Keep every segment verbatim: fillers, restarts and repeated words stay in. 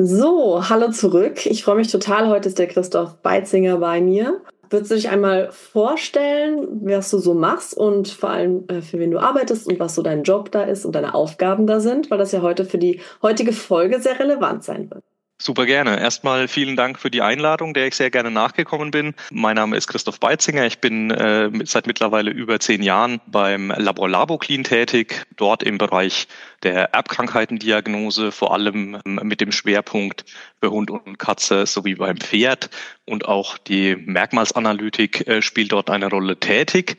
So, hallo zurück. Ich freue mich total. Heute ist der Christoph Beitzinger bei mir. Würdest du dich einmal vorstellen, was du so machst und vor allem äh, für wen du arbeitest und was so dein Job da ist und deine Aufgaben da sind, weil das ja heute für die heutige Folge sehr relevant sein wird. Super gerne. Erstmal vielen Dank für die Einladung, der ich sehr gerne nachgekommen bin. Mein Name ist Christoph Beitzinger. Ich bin äh, seit mittlerweile über zehn Jahren beim Labor Laboclean tätig, dort im Bereich der Erbkrankheitendiagnose, vor allem ähm, mit dem Schwerpunkt für Hund und Katze sowie beim Pferd. Und auch die Merkmalsanalytik äh, spielt dort eine Rolle tätig.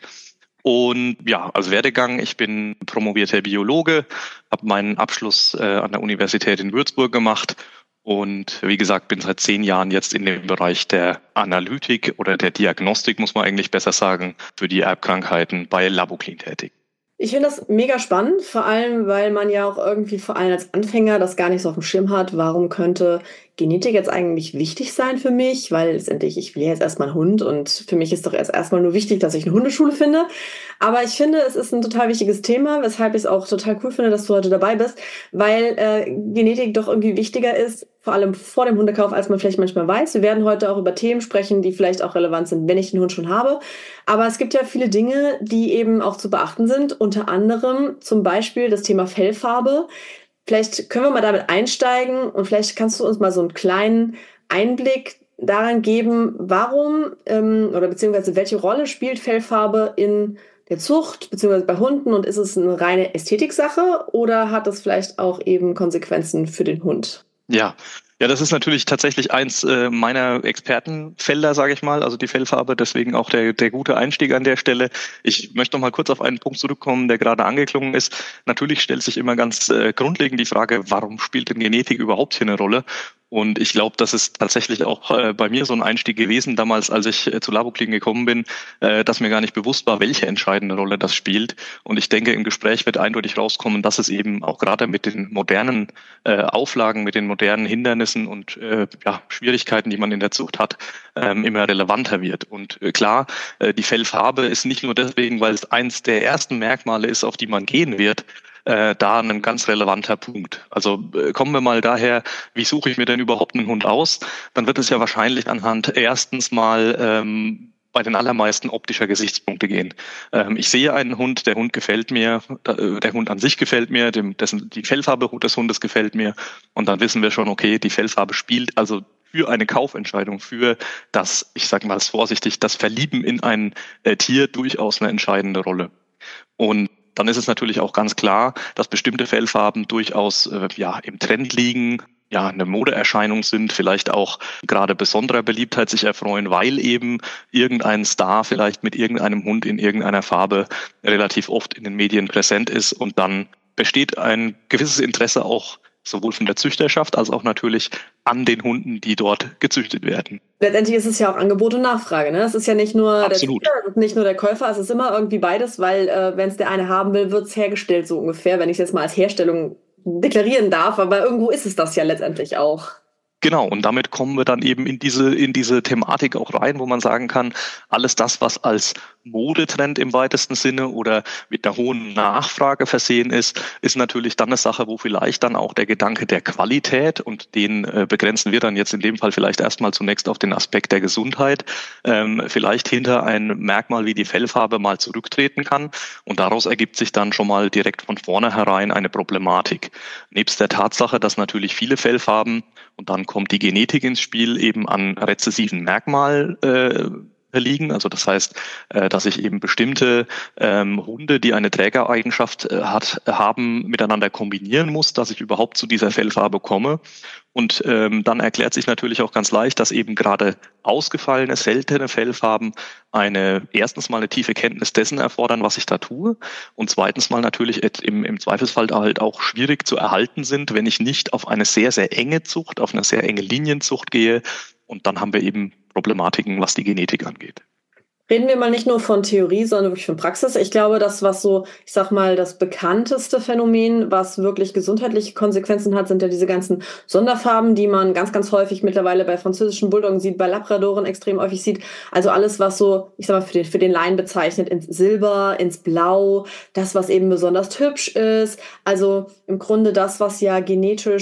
Und ja, als Werdegang, ich bin promovierter Biologe, habe meinen Abschluss äh, an der Universität in Würzburg gemacht. Und wie gesagt, bin seit zehn Jahren jetzt in dem Bereich der Analytik oder der Diagnostik, muss man eigentlich besser sagen, für die Erbkrankheiten bei Laboclean tätig. Ich finde das mega spannend, vor allem, weil man ja auch irgendwie vor allem als Anfänger das gar nicht so auf dem Schirm hat. Warum könnte Genetik jetzt eigentlich wichtig sein für mich? Weil letztendlich, ich will ja jetzt erstmal einen Hund und für mich ist doch erst erstmal nur wichtig, dass ich eine Hundeschule finde. Aber ich finde, es ist ein total wichtiges Thema, weshalb ich es auch total cool finde, dass du heute dabei bist, weil äh, Genetik doch irgendwie wichtiger ist, vor allem vor dem Hundekauf, als man vielleicht manchmal weiß. Wir werden heute auch über Themen sprechen, die vielleicht auch relevant sind, wenn ich den Hund schon habe. Aber es gibt ja viele Dinge, die eben auch zu beachten sind. Unter anderem zum Beispiel das Thema Fellfarbe. Vielleicht können wir mal damit einsteigen und vielleicht kannst du uns mal so einen kleinen Einblick daran geben, warum ähm, oder beziehungsweise welche Rolle spielt Fellfarbe in der Zucht beziehungsweise bei Hunden und ist es eine reine Ästhetiksache oder hat das vielleicht auch eben Konsequenzen für den Hund? Ja, ja, das ist natürlich tatsächlich eins äh, meiner Expertenfelder, sage ich mal, also die Fellfarbe, deswegen auch der, der gute Einstieg an der Stelle. Ich möchte noch mal kurz auf einen Punkt zurückkommen, der gerade angeklungen ist. Natürlich stellt sich immer ganz äh, grundlegend die Frage, warum spielt denn Genetik überhaupt hier eine Rolle? Und ich glaube, das ist tatsächlich auch äh, bei mir so ein Einstieg gewesen, damals, als ich äh, zu Laboclean gekommen bin, äh, dass mir gar nicht bewusst war, welche entscheidende Rolle das spielt. Und ich denke, im Gespräch wird eindeutig rauskommen, dass es eben auch gerade mit den modernen äh, Auflagen, mit den modernen Hindernissen und äh, ja, Schwierigkeiten, die man in der Zucht hat, ähm, immer relevanter wird. Und äh, klar, äh, die Fellfarbe ist nicht nur deswegen, weil es eins der ersten Merkmale ist, auf die man gehen wird, Äh, da ein ganz relevanter Punkt. Also äh, kommen wir mal daher, wie suche ich mir denn überhaupt einen Hund aus? Dann wird es ja wahrscheinlich anhand erstens mal ähm, bei den allermeisten optischer Gesichtspunkte gehen. Ähm, ich sehe einen Hund, der Hund gefällt mir, äh, der Hund an sich gefällt mir, dem, dessen, die Fellfarbe des Hundes gefällt mir und dann wissen wir schon, okay, die Fellfarbe spielt also für eine Kaufentscheidung, für das, ich sage mal vorsichtig, das Verlieben in ein äh, Tier durchaus eine entscheidende Rolle. Und dann ist es natürlich auch ganz klar, dass bestimmte Fellfarben durchaus äh, ja im Trend liegen, ja eine Modeerscheinung sind, vielleicht auch gerade besonderer Beliebtheit sich erfreuen, weil eben irgendein Star vielleicht mit irgendeinem Hund in irgendeiner Farbe relativ oft in den Medien präsent ist und dann besteht ein gewisses Interesse auch sowohl von der Züchterschaft als auch natürlich an den Hunden, die dort gezüchtet werden. Letztendlich ist es ja auch Angebot und Nachfrage, ne? Es ist ja nicht nur Absolut. der Züchter, nicht nur der Käufer, es ist immer irgendwie beides, weil äh, wenn es der eine haben will, wird es hergestellt, so ungefähr, wenn ich es jetzt mal als Herstellung deklarieren darf, aber irgendwo ist es das ja letztendlich auch. Genau, und damit kommen wir dann eben in diese in diese Thematik auch rein, wo man sagen kann, alles das, was als Modetrend im weitesten Sinne oder mit einer hohen Nachfrage versehen ist, ist natürlich dann eine Sache, wo vielleicht dann auch der Gedanke der Qualität, und den äh, begrenzen wir dann jetzt in dem Fall vielleicht erstmal zunächst auf den Aspekt der Gesundheit, ähm, vielleicht hinter ein Merkmal wie die Fellfarbe mal zurücktreten kann. Und daraus ergibt sich dann schon mal direkt von vornherein eine Problematik. Nebst der Tatsache, dass natürlich viele Fellfarben, und dann kommt die Genetik ins Spiel, eben an rezessiven Merkmalen äh, liegen. Also das heißt, äh, dass ich eben bestimmte ähm, Hunde, die eine Trägereigenschaft äh, hat, haben, miteinander kombinieren muss, dass ich überhaupt zu dieser Fellfarbe komme. Und ähm, dann erklärt sich natürlich auch ganz leicht, dass eben gerade ausgefallene, seltene Fellfarben eine erstens mal eine tiefe Kenntnis dessen erfordern, was ich da tue, und zweitens mal natürlich im, im Zweifelsfall halt auch schwierig zu erhalten sind, wenn ich nicht auf eine sehr, sehr enge Zucht, auf eine sehr enge Linienzucht gehe. Und dann haben wir eben Problematiken, was die Genetik angeht. Reden wir mal nicht nur von Theorie, sondern wirklich von Praxis. Ich glaube, das, was so, ich sag mal, das bekannteste Phänomen, was wirklich gesundheitliche Konsequenzen hat, sind ja diese ganzen Sonderfarben, die man ganz, ganz häufig mittlerweile bei französischen Bulldoggen sieht, bei Labradoren extrem häufig sieht. Also alles, was so, ich sag mal, für den, für den Laien bezeichnet, ins Silber, ins Blau, das, was eben besonders hübsch ist. Also im Grunde das, was ja genetisch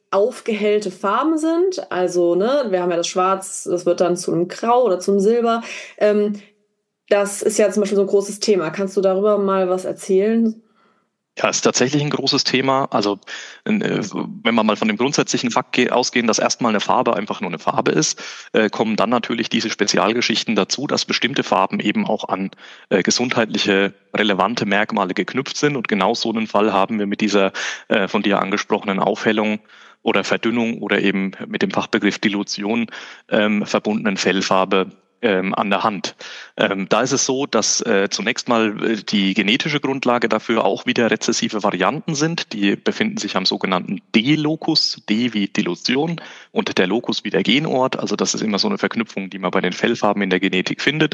aufgehellte Farben sind. Also, ne, wir haben ja das Schwarz, das wird dann zu einem Grau oder zum Silber. Ähm, das ist ja zum Beispiel so ein großes Thema. Kannst du darüber mal was erzählen? Ja, ist tatsächlich ein großes Thema. Also äh, wenn wir mal von dem grundsätzlichen Fakt ge- ausgehen, dass erstmal eine Farbe einfach nur eine Farbe ist, äh, kommen dann natürlich diese Spezialgeschichten dazu, dass bestimmte Farben eben auch an äh, gesundheitliche relevante Merkmale geknüpft sind. Und genau so einen Fall haben wir mit dieser äh, von dir angesprochenen Aufhellung oder Verdünnung oder eben mit dem Fachbegriff Dilution ähm, verbundenen Fellfarbe ähm, an der Hand. Ähm, da ist es so, dass äh, zunächst mal äh, die genetische Grundlage dafür auch wieder rezessive Varianten sind. Die befinden sich am sogenannten D-Locus, D wie Dilution und der Locus wie der Genort. Also das ist immer so eine Verknüpfung, die man bei den Fellfarben in der Genetik findet.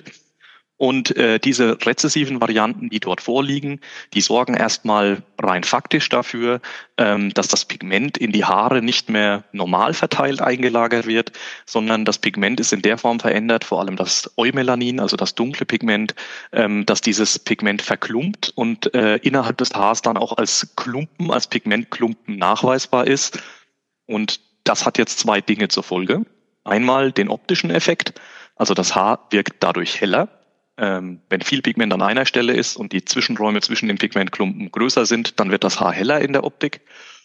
Und äh, diese rezessiven Varianten, die dort vorliegen, die sorgen erstmal rein faktisch dafür, ähm, dass das Pigment in die Haare nicht mehr normal verteilt eingelagert wird, sondern das Pigment ist in der Form verändert, vor allem das Eumelanin, also das dunkle Pigment, ähm, dass dieses Pigment verklumpt und äh, innerhalb des Haars dann auch als Klumpen, als Pigmentklumpen nachweisbar ist. Und das hat jetzt zwei Dinge zur Folge. Einmal den optischen Effekt, also das Haar wirkt dadurch heller. Ähm, wenn viel Pigment an einer Stelle ist und die Zwischenräume zwischen den Pigmentklumpen größer sind, dann wird das Haar heller in der Optik.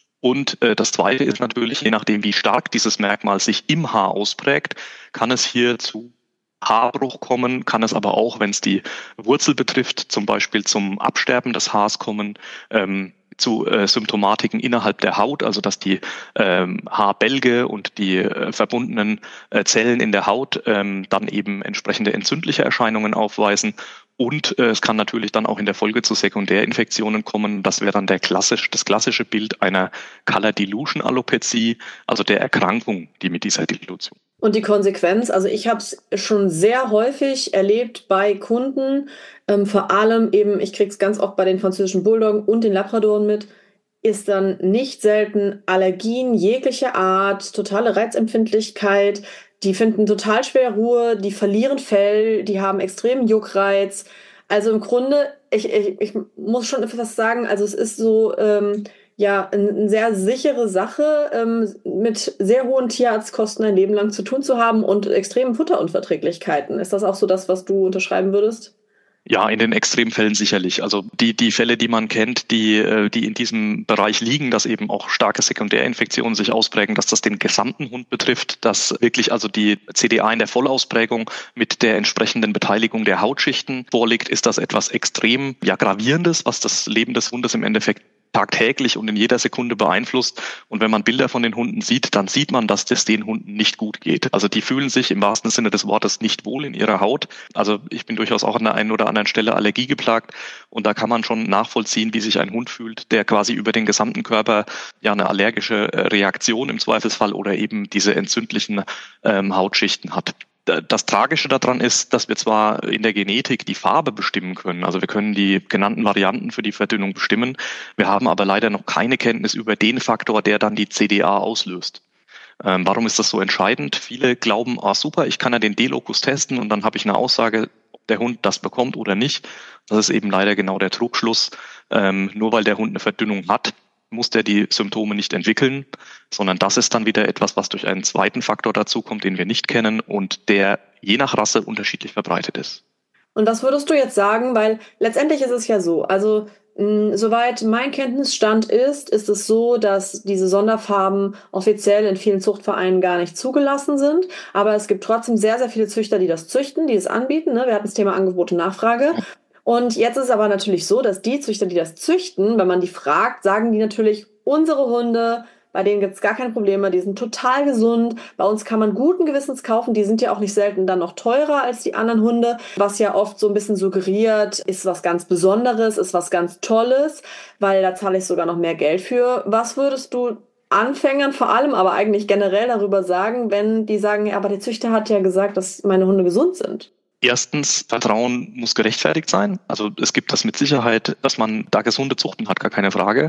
Und äh, das Zweite ist natürlich, je nachdem, wie stark dieses Merkmal sich im Haar ausprägt, kann es hier zu Haarbruch kommen, kann es aber auch, wenn es die Wurzel betrifft, zum Beispiel zum Absterben des Haars kommen, ähm, zu äh, Symptomatiken innerhalb der Haut, also dass die ähm, Haarbälge und die äh, verbundenen äh, Zellen in der Haut ähm, dann eben entsprechende entzündliche Erscheinungen aufweisen. Und äh, es kann natürlich dann auch in der Folge zu Sekundärinfektionen kommen. Das wäre dann der klassisch, das klassische Bild einer Color Dilution Alopezie, also der Erkrankung, die mit dieser Dilution. Und die Konsequenz, also ich habe es schon sehr häufig erlebt bei Kunden, ähm, vor allem eben, ich kriege es ganz oft bei den französischen Bulldoggen und den Labradoren mit, ist dann nicht selten Allergien jeglicher Art, totale Reizempfindlichkeit, die finden total schwer Ruhe, die verlieren Fell, die haben extremen Juckreiz. Also im Grunde, ich, ich, ich muss schon etwas sagen, also es ist so, ähm, ja, eine sehr sichere Sache, ähm, mit sehr hohen Tierarztkosten ein Leben lang zu tun zu haben und extremen Futterunverträglichkeiten. Ist das auch so das, was du unterschreiben würdest? Ja, in den Extremfällen sicherlich. Also die, die Fälle, die man kennt, die, äh, die in diesem Bereich liegen, dass eben auch starke Sekundärinfektionen sich ausprägen, dass das den gesamten Hund betrifft, dass wirklich also die C D A in der Vollausprägung mit der entsprechenden Beteiligung der Hautschichten vorliegt, ist das etwas extrem, ja, gravierendes, was das Leben des Hundes im Endeffekt tagtäglich und in jeder Sekunde beeinflusst. Und wenn man Bilder von den Hunden sieht, dann sieht man, dass es den Hunden nicht gut geht. Also die fühlen sich im wahrsten Sinne des Wortes nicht wohl in ihrer Haut. Also ich bin durchaus auch an der einen oder anderen Stelle Allergie geplagt. Und da kann man schon nachvollziehen, wie sich ein Hund fühlt, der quasi über den gesamten Körper ja eine allergische Reaktion im Zweifelsfall oder eben diese entzündlichen ähm, Hautschichten hat. Das Tragische daran ist, dass wir zwar in der Genetik die Farbe bestimmen können, also wir können die genannten Varianten für die Verdünnung bestimmen, wir haben aber leider noch keine Kenntnis über den Faktor, der dann die C D A auslöst. Ähm, warum ist das so entscheidend? Viele glauben, ah super, ich kann ja den D-Locus testen und dann habe ich eine Aussage, ob der Hund das bekommt oder nicht. Das ist eben leider genau der Trugschluss. Ähm, nur weil der Hund eine Verdünnung hat, muss der die Symptome nicht entwickeln, sondern das ist dann wieder etwas, was durch einen zweiten Faktor dazukommt, den wir nicht kennen und der je nach Rasse unterschiedlich verbreitet ist. Und was würdest du jetzt sagen? Weil letztendlich ist es ja so, also mh, soweit mein Kenntnisstand ist, ist es so, dass diese Sonderfarben offiziell in vielen Zuchtvereinen gar nicht zugelassen sind. Aber es gibt trotzdem sehr, sehr viele Züchter, die das züchten, die es anbieten. Ne? Wir hatten das Thema Angebot und Nachfrage. Und jetzt ist es aber natürlich so, dass die Züchter, die das züchten, wenn man die fragt, sagen die natürlich, unsere Hunde, bei denen gibt es gar keine Probleme, die sind total gesund. Bei uns kann man guten Gewissens kaufen, die sind ja auch nicht selten dann noch teurer als die anderen Hunde, was ja oft so ein bisschen suggeriert, ist was ganz Besonderes, ist was ganz Tolles, weil da zahle ich sogar noch mehr Geld für. Was würdest du Anfängern vor allem, aber eigentlich generell darüber sagen, wenn die sagen, ja, aber der Züchter hat ja gesagt, dass meine Hunde gesund sind? Erstens, Vertrauen muss gerechtfertigt sein. Also es gibt das mit Sicherheit, dass man da gesunde Zuchten hat, gar keine Frage.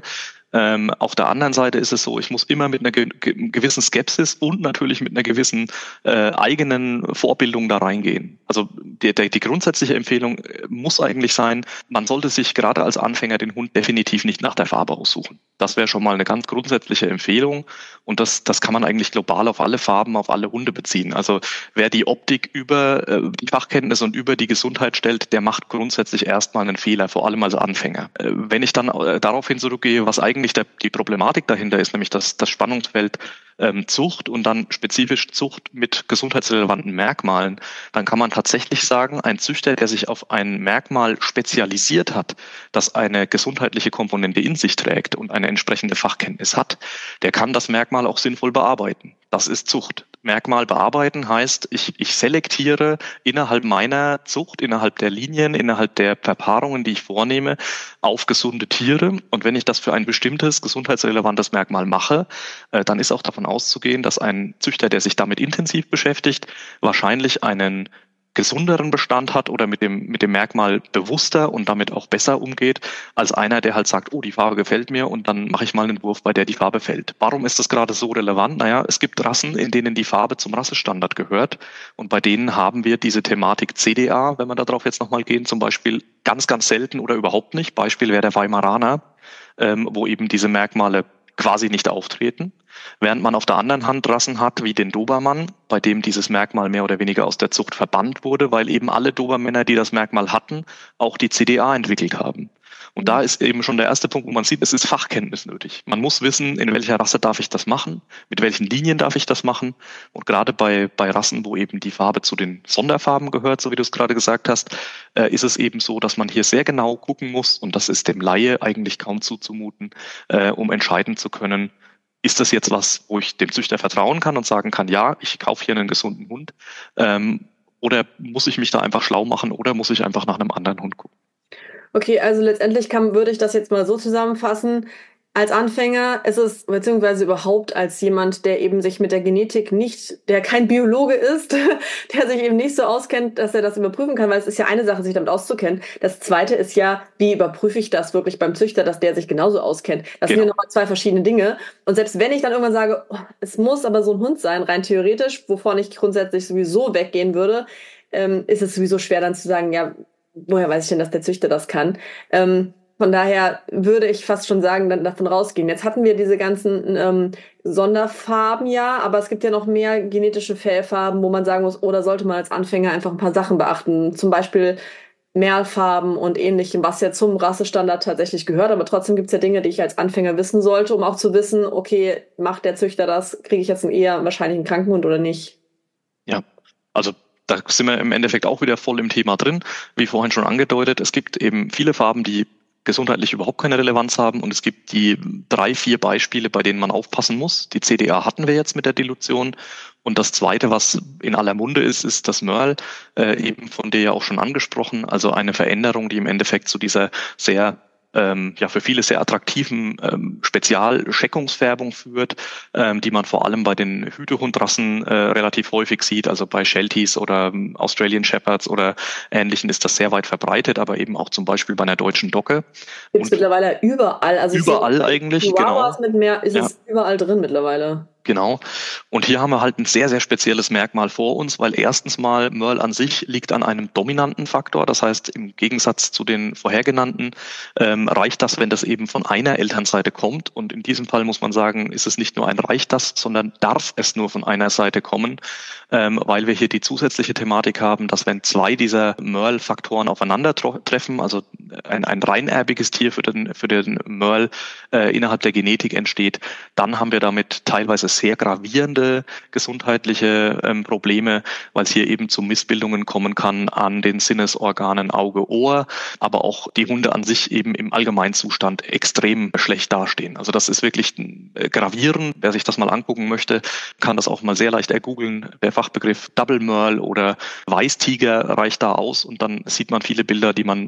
Ähm, auf der anderen Seite ist es so, ich muss immer mit einer ge gewissen Skepsis und natürlich mit einer gewissen äh, eigenen Vorbildung da reingehen. Also die, die, die grundsätzliche Empfehlung muss eigentlich sein, man sollte sich gerade als Anfänger den Hund definitiv nicht nach der Farbe aussuchen. Das wäre schon mal eine ganz grundsätzliche Empfehlung und das, das kann man eigentlich global auf alle Farben, auf alle Hunde beziehen. Also wer die Optik über äh, die Fachkenntnis und über die Gesundheit stellt, der macht grundsätzlich erstmal einen Fehler, vor allem als Anfänger. Äh, wenn ich dann äh, daraufhin zurückgehe, was eigentlich Eigentlich der, die Problematik dahinter ist, nämlich das, das Spannungsfeld ähm, Zucht und dann spezifisch Zucht mit gesundheitsrelevanten Merkmalen, dann kann man tatsächlich sagen, ein Züchter, der sich auf ein Merkmal spezialisiert hat, das eine gesundheitliche Komponente in sich trägt und eine entsprechende Fachkenntnis hat, der kann das Merkmal auch sinnvoll bearbeiten. Das ist Zucht. Merkmal bearbeiten heißt, ich, ich selektiere innerhalb meiner Zucht, innerhalb der Linien, innerhalb der Verpaarungen, die ich vornehme, auf gesunde Tiere. Und wenn ich das für ein bestimmtes gesundheitsrelevantes Merkmal mache, äh, dann ist auch davon auszugehen, dass ein Züchter, der sich damit intensiv beschäftigt, wahrscheinlich einen gesünderen Bestand hat oder mit dem, mit dem Merkmal bewusster und damit auch besser umgeht, als einer, der halt sagt, oh, die Farbe gefällt mir und dann mache ich mal einen Wurf, bei der die Farbe fällt. Warum ist das gerade so relevant? Naja, es gibt Rassen, in denen die Farbe zum Rassestandard gehört und bei denen haben wir diese Thematik C D A, wenn wir darauf jetzt nochmal gehen, zum Beispiel ganz, ganz selten oder überhaupt nicht. Beispiel wäre der Weimaraner, ähm, wo eben diese Merkmale quasi nicht auftreten. Während man auf der anderen Hand Rassen hat, wie den Dobermann, bei dem dieses Merkmal mehr oder weniger aus der Zucht verbannt wurde, weil eben alle Dobermänner, die das Merkmal hatten, auch die C D A entwickelt haben. Und da ist eben schon der erste Punkt, wo man sieht, es ist Fachkenntnis nötig. Man muss wissen, in welcher Rasse darf ich das machen, mit welchen Linien darf ich das machen. Und gerade bei, bei Rassen, wo eben die Farbe zu den Sonderfarben gehört, so wie du es gerade gesagt hast, äh, ist es eben so, dass man hier sehr genau gucken muss, und das ist dem Laie eigentlich kaum zuzumuten, äh, um entscheiden zu können, ist das jetzt was, wo ich dem Züchter vertrauen kann und sagen kann, ja, ich kaufe hier einen gesunden Hund, ähm, oder muss ich mich da einfach schlau machen oder muss ich einfach nach einem anderen Hund gucken? Okay, also letztendlich kann, würde ich das jetzt mal so zusammenfassen. Als Anfänger ist es, beziehungsweise überhaupt als jemand, der eben sich mit der Genetik nicht, der kein Biologe ist, der sich eben nicht so auskennt, dass er das überprüfen kann, weil es ist ja eine Sache, sich damit auszukennen. Das Zweite ist ja, wie überprüfe ich das wirklich beim Züchter, dass der sich genauso auskennt. Das genau. sind ja nochmal zwei verschiedene Dinge. Und selbst wenn ich dann irgendwann sage, oh, es muss aber so ein Hund sein, rein theoretisch, wovon ich grundsätzlich sowieso weggehen würde, ähm, ist es sowieso schwer dann zu sagen, ja, woher weiß ich denn, dass der Züchter das kann? Ähm, von daher würde ich fast schon sagen, dann davon rausgehen. Jetzt hatten wir diese ganzen ähm, Sonderfarben ja, aber es gibt ja noch mehr genetische Fellfarben, wo man sagen muss, oder sollte man als Anfänger einfach ein paar Sachen beachten. Zum Beispiel Mehrfarben und Ähnlichem, was ja zum Rassestandard tatsächlich gehört. Aber trotzdem gibt es ja Dinge, die ich als Anfänger wissen sollte, um auch zu wissen, okay, macht der Züchter das? Kriege ich jetzt einen eher wahrscheinlich einen Krankenhund oder nicht? Ja, also da sind wir im Endeffekt auch wieder voll im Thema drin. Wie vorhin schon angedeutet, es gibt eben viele Farben, die gesundheitlich überhaupt keine Relevanz haben und es gibt die drei, vier Beispiele, bei denen man aufpassen muss. Die C D A hatten wir jetzt mit der Dilution und das Zweite, was in aller Munde ist, ist das Merl, äh, eben von dir ja auch schon angesprochen, also eine Veränderung, die im Endeffekt zu dieser sehr Ähm, ja für viele sehr attraktiven ähm, Spezialscheckungsfärbung führt, ähm, die man vor allem bei den Hütehundrassen äh, relativ häufig sieht, also bei Shelties oder ähm, Australian Shepherds oder Ähnlichen ist das sehr weit verbreitet, aber eben auch zum Beispiel bei einer deutschen Dogge. Gibt es mittlerweile überall. Also überall sehe, eigentlich, genau. Mit mehr ist ja. es überall drin mittlerweile. Genau. Und hier haben wir halt ein sehr, sehr spezielles Merkmal vor uns, weil erstens mal Merl an sich liegt an einem dominanten Faktor. Das heißt, im Gegensatz zu den vorhergenannten ähm, reicht das, wenn das eben von einer Elternseite kommt. Und in diesem Fall muss man sagen, ist es nicht nur ein reicht das, sondern darf es nur von einer Seite kommen, ähm, weil wir hier die zusätzliche Thematik haben, dass wenn zwei dieser Merl-Faktoren aufeinandertreffen, also ein, ein reinerbiges Tier für den, für den Merl äh, innerhalb der Genetik entsteht, dann haben wir damit teilweise sehr gravierende gesundheitliche ähm, Probleme, weil es hier eben zu Missbildungen kommen kann an den Sinnesorganen Auge, Ohr, aber auch die Hunde an sich eben im Allgemeinzustand extrem schlecht dastehen. Also das ist wirklich äh, gravierend. Wer sich das mal angucken möchte, kann das auch mal sehr leicht ergoogeln. Der Fachbegriff Double Merl oder Weißtiger reicht da aus und dann sieht man viele Bilder, die man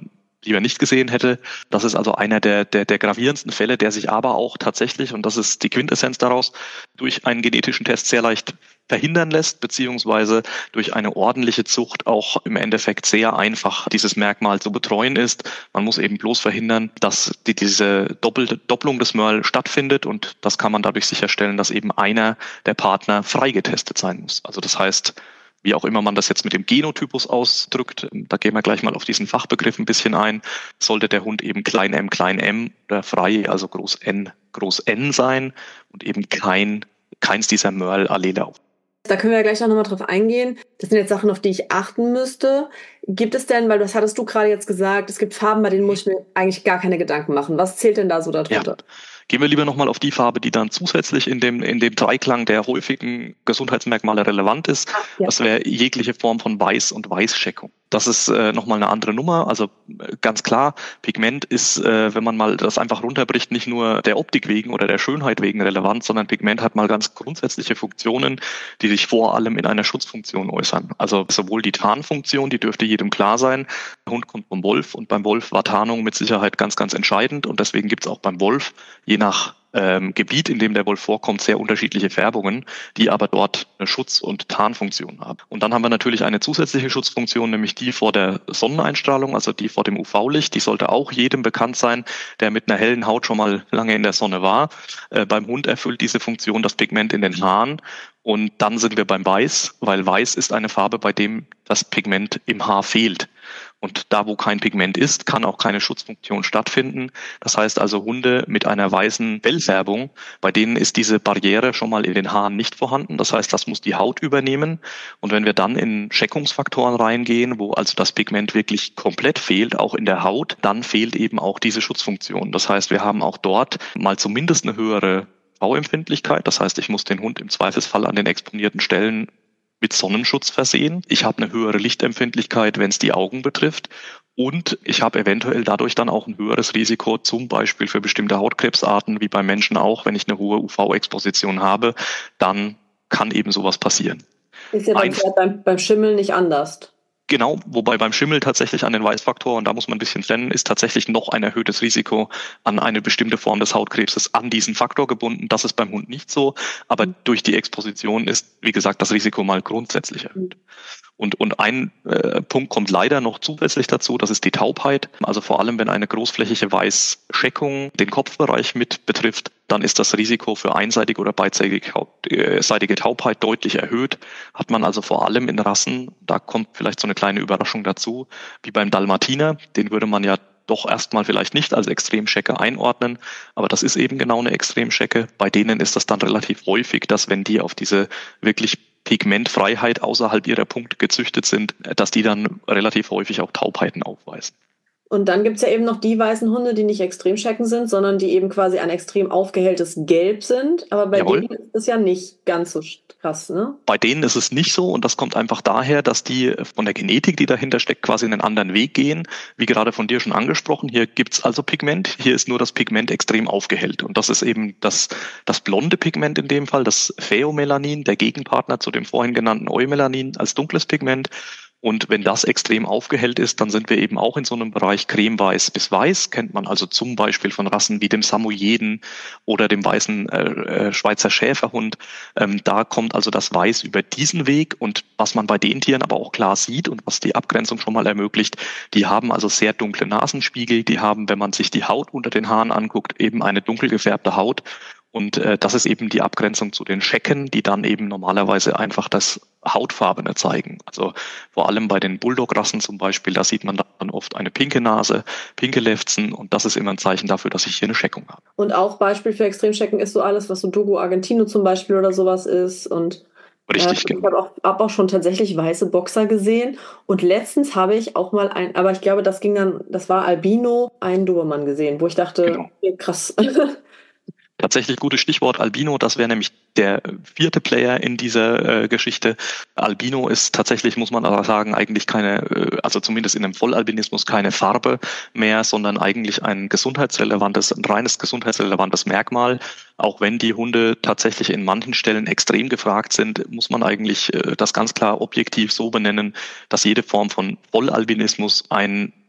lieber nicht gesehen hätte. Das ist also einer der, der, der gravierendsten Fälle, der sich aber auch tatsächlich, und das ist die Quintessenz daraus, durch einen genetischen Test sehr leicht verhindern lässt, beziehungsweise durch eine ordentliche Zucht auch im Endeffekt sehr einfach dieses Merkmal zu betreuen ist. Man muss eben bloß verhindern, dass die, diese doppelte Doppelung des Merl stattfindet, und das kann man dadurch sicherstellen, dass eben einer der Partner freigetestet sein muss. Also das heißt, wie auch immer man das jetzt mit dem Genotypus ausdrückt, da gehen wir gleich mal auf diesen Fachbegriff ein bisschen ein, sollte der Hund eben klein m, klein m oder frei, also groß N, groß N sein und eben kein, keins dieser Merl-Allele auf. Da können wir ja gleich noch mal drauf eingehen. Das sind jetzt Sachen, auf die ich achten müsste. Gibt es denn, weil das hattest du gerade jetzt gesagt, es gibt Farben, bei denen muss ich mir eigentlich gar keine Gedanken machen. Was zählt denn da so darunter? Ja. Gehen wir lieber nochmal auf die Farbe, die dann zusätzlich in dem, in dem Dreiklang der häufigen Gesundheitsmerkmale relevant ist. Ah, ja. Das wäre jegliche Form von Weiß- und Weißscheckung. Das ist äh, nochmal eine andere Nummer. Also äh, ganz klar, Pigment ist, äh, wenn man mal das einfach runterbricht, nicht nur der Optik wegen oder der Schönheit wegen relevant, sondern Pigment hat mal ganz grundsätzliche Funktionen, die sich vor allem in einer Schutzfunktion äußern. Also sowohl die Tarnfunktion, die dürfte jedem klar sein. Der Hund kommt vom Wolf, und beim Wolf war Tarnung mit Sicherheit ganz, ganz entscheidend, und deswegen gibt es auch beim Wolf, je nach Ähm, Gebiet, in dem der Wolf vorkommt, sehr unterschiedliche Färbungen, die aber dort eine Schutz- und Tarnfunktion haben. Und dann haben wir natürlich eine zusätzliche Schutzfunktion, nämlich die vor der Sonneneinstrahlung, also die vor dem U V-Licht. Die sollte auch jedem bekannt sein, der mit einer hellen Haut schon mal lange in der Sonne war. Äh, beim Hund erfüllt diese Funktion das Pigment in den Haaren. Und dann sind wir beim Weiß, weil Weiß ist eine Farbe, bei dem das Pigment im Haar fehlt. Und da, wo kein Pigment ist, kann auch keine Schutzfunktion stattfinden. Das heißt also, Hunde mit einer weißen Fellfärbung, bei denen ist diese Barriere schon mal in den Haaren nicht vorhanden. Das heißt, das muss die Haut übernehmen. Und wenn wir dann in Scheckungsfaktoren reingehen, wo also das Pigment wirklich komplett fehlt, auch in der Haut, dann fehlt eben auch diese Schutzfunktion. Das heißt, wir haben auch dort mal zumindest eine höhere U V-Empfindlichkeit. Das heißt, ich muss den Hund im Zweifelsfall an den exponierten Stellen mit Sonnenschutz versehen. Ich habe eine höhere Lichtempfindlichkeit, wenn es die Augen betrifft. Und ich habe eventuell dadurch dann auch ein höheres Risiko, zum Beispiel für bestimmte Hautkrebsarten, wie beim Menschen auch, wenn ich eine hohe U V-Exposition habe, dann kann eben sowas passieren. Ist ja beim, Pferd, beim, beim Schimmel nicht anders. Genau, wobei beim Schimmel tatsächlich an den Weißfaktor, und da muss man ein bisschen trennen, ist tatsächlich noch ein erhöhtes Risiko an eine bestimmte Form des Hautkrebses an diesen Faktor gebunden. Das ist beim Hund nicht so, aber mhm. durch die Exposition ist, wie gesagt, das Risiko mal grundsätzlich erhöht. Mhm. Und, und ein äh, Punkt kommt leider noch zusätzlich dazu, das ist die Taubheit. Also vor allem, wenn eine großflächige Weißscheckung den Kopfbereich mit betrifft, dann ist das Risiko für einseitige oder beidseitige Taubheit deutlich erhöht. Hat man also vor allem in Rassen, da kommt vielleicht so eine kleine Überraschung dazu, wie beim Dalmatiner, den würde man ja doch erstmal vielleicht nicht als Extremschecke einordnen, aber das ist eben genau eine Extremschecke. Bei denen ist das dann relativ häufig, dass wenn die auf diese wirklich Pigmentfreiheit außerhalb ihrer Punkte gezüchtet sind, dass die dann relativ häufig auch Taubheiten aufweisen. Und dann gibt es ja eben noch die weißen Hunde, die nicht Extremschecken sind, sondern die eben quasi ein extrem aufgehelltes Gelb sind. Aber bei Jawohl. denen ist es ja nicht ganz so krass, ne? Bei denen ist es nicht so, und das kommt einfach daher, dass die von der Genetik, die dahinter steckt, quasi einen anderen Weg gehen. Wie gerade von dir schon angesprochen, hier gibt's also Pigment, hier ist nur das Pigment extrem aufgehellt. Und das ist eben das, das blonde Pigment in dem Fall, das Pheomelanin, der Gegenpartner zu dem vorhin genannten Eumelanin als dunkles Pigment. Und wenn das extrem aufgehellt ist, dann sind wir eben auch in so einem Bereich cremeweiß bis weiß. Kennt man also zum Beispiel von Rassen wie dem Samoyeden oder dem weißen äh, Schweizer Schäferhund. Ähm, da kommt also das Weiß über diesen Weg. Und was man bei den Tieren aber auch klar sieht und was die Abgrenzung schon mal ermöglicht, die haben also sehr dunkle Nasenspiegel. Die haben, wenn man sich die Haut unter den Haaren anguckt, eben eine dunkel gefärbte Haut. Und äh, das ist eben die Abgrenzung zu den Schecken, die dann eben normalerweise einfach das Hautfarbene zeigen. Also vor allem bei den Bulldog-Rassen zum Beispiel, da sieht man dann oft eine pinke Nase, pinke Lefzen, und das ist immer ein Zeichen dafür, dass ich hier eine Scheckung habe. Und auch Beispiel für Extremschecken ist so alles, was so Dogo Argentino zum Beispiel oder sowas ist. Und Richtig, äh, genau. Ich habe auch, hab auch schon tatsächlich weiße Boxer gesehen. Und letztens habe ich auch mal ein, aber ich glaube, das ging dann, das war Albino, einen Dobermann gesehen, wo ich dachte, Genau. okay, krass. Tatsächlich gutes Stichwort Albino, das wäre nämlich der vierte Player in dieser äh, Geschichte. Albino ist tatsächlich, muss man aber sagen, eigentlich keine, äh, also zumindest in einem Vollalbinismus keine Farbe mehr, sondern eigentlich ein gesundheitsrelevantes, ein reines gesundheitsrelevantes Merkmal. Auch wenn die Hunde tatsächlich in manchen Stellen extrem gefragt sind, muss man eigentlich äh, das ganz klar objektiv so benennen, dass jede Form von Vollalbinismus ein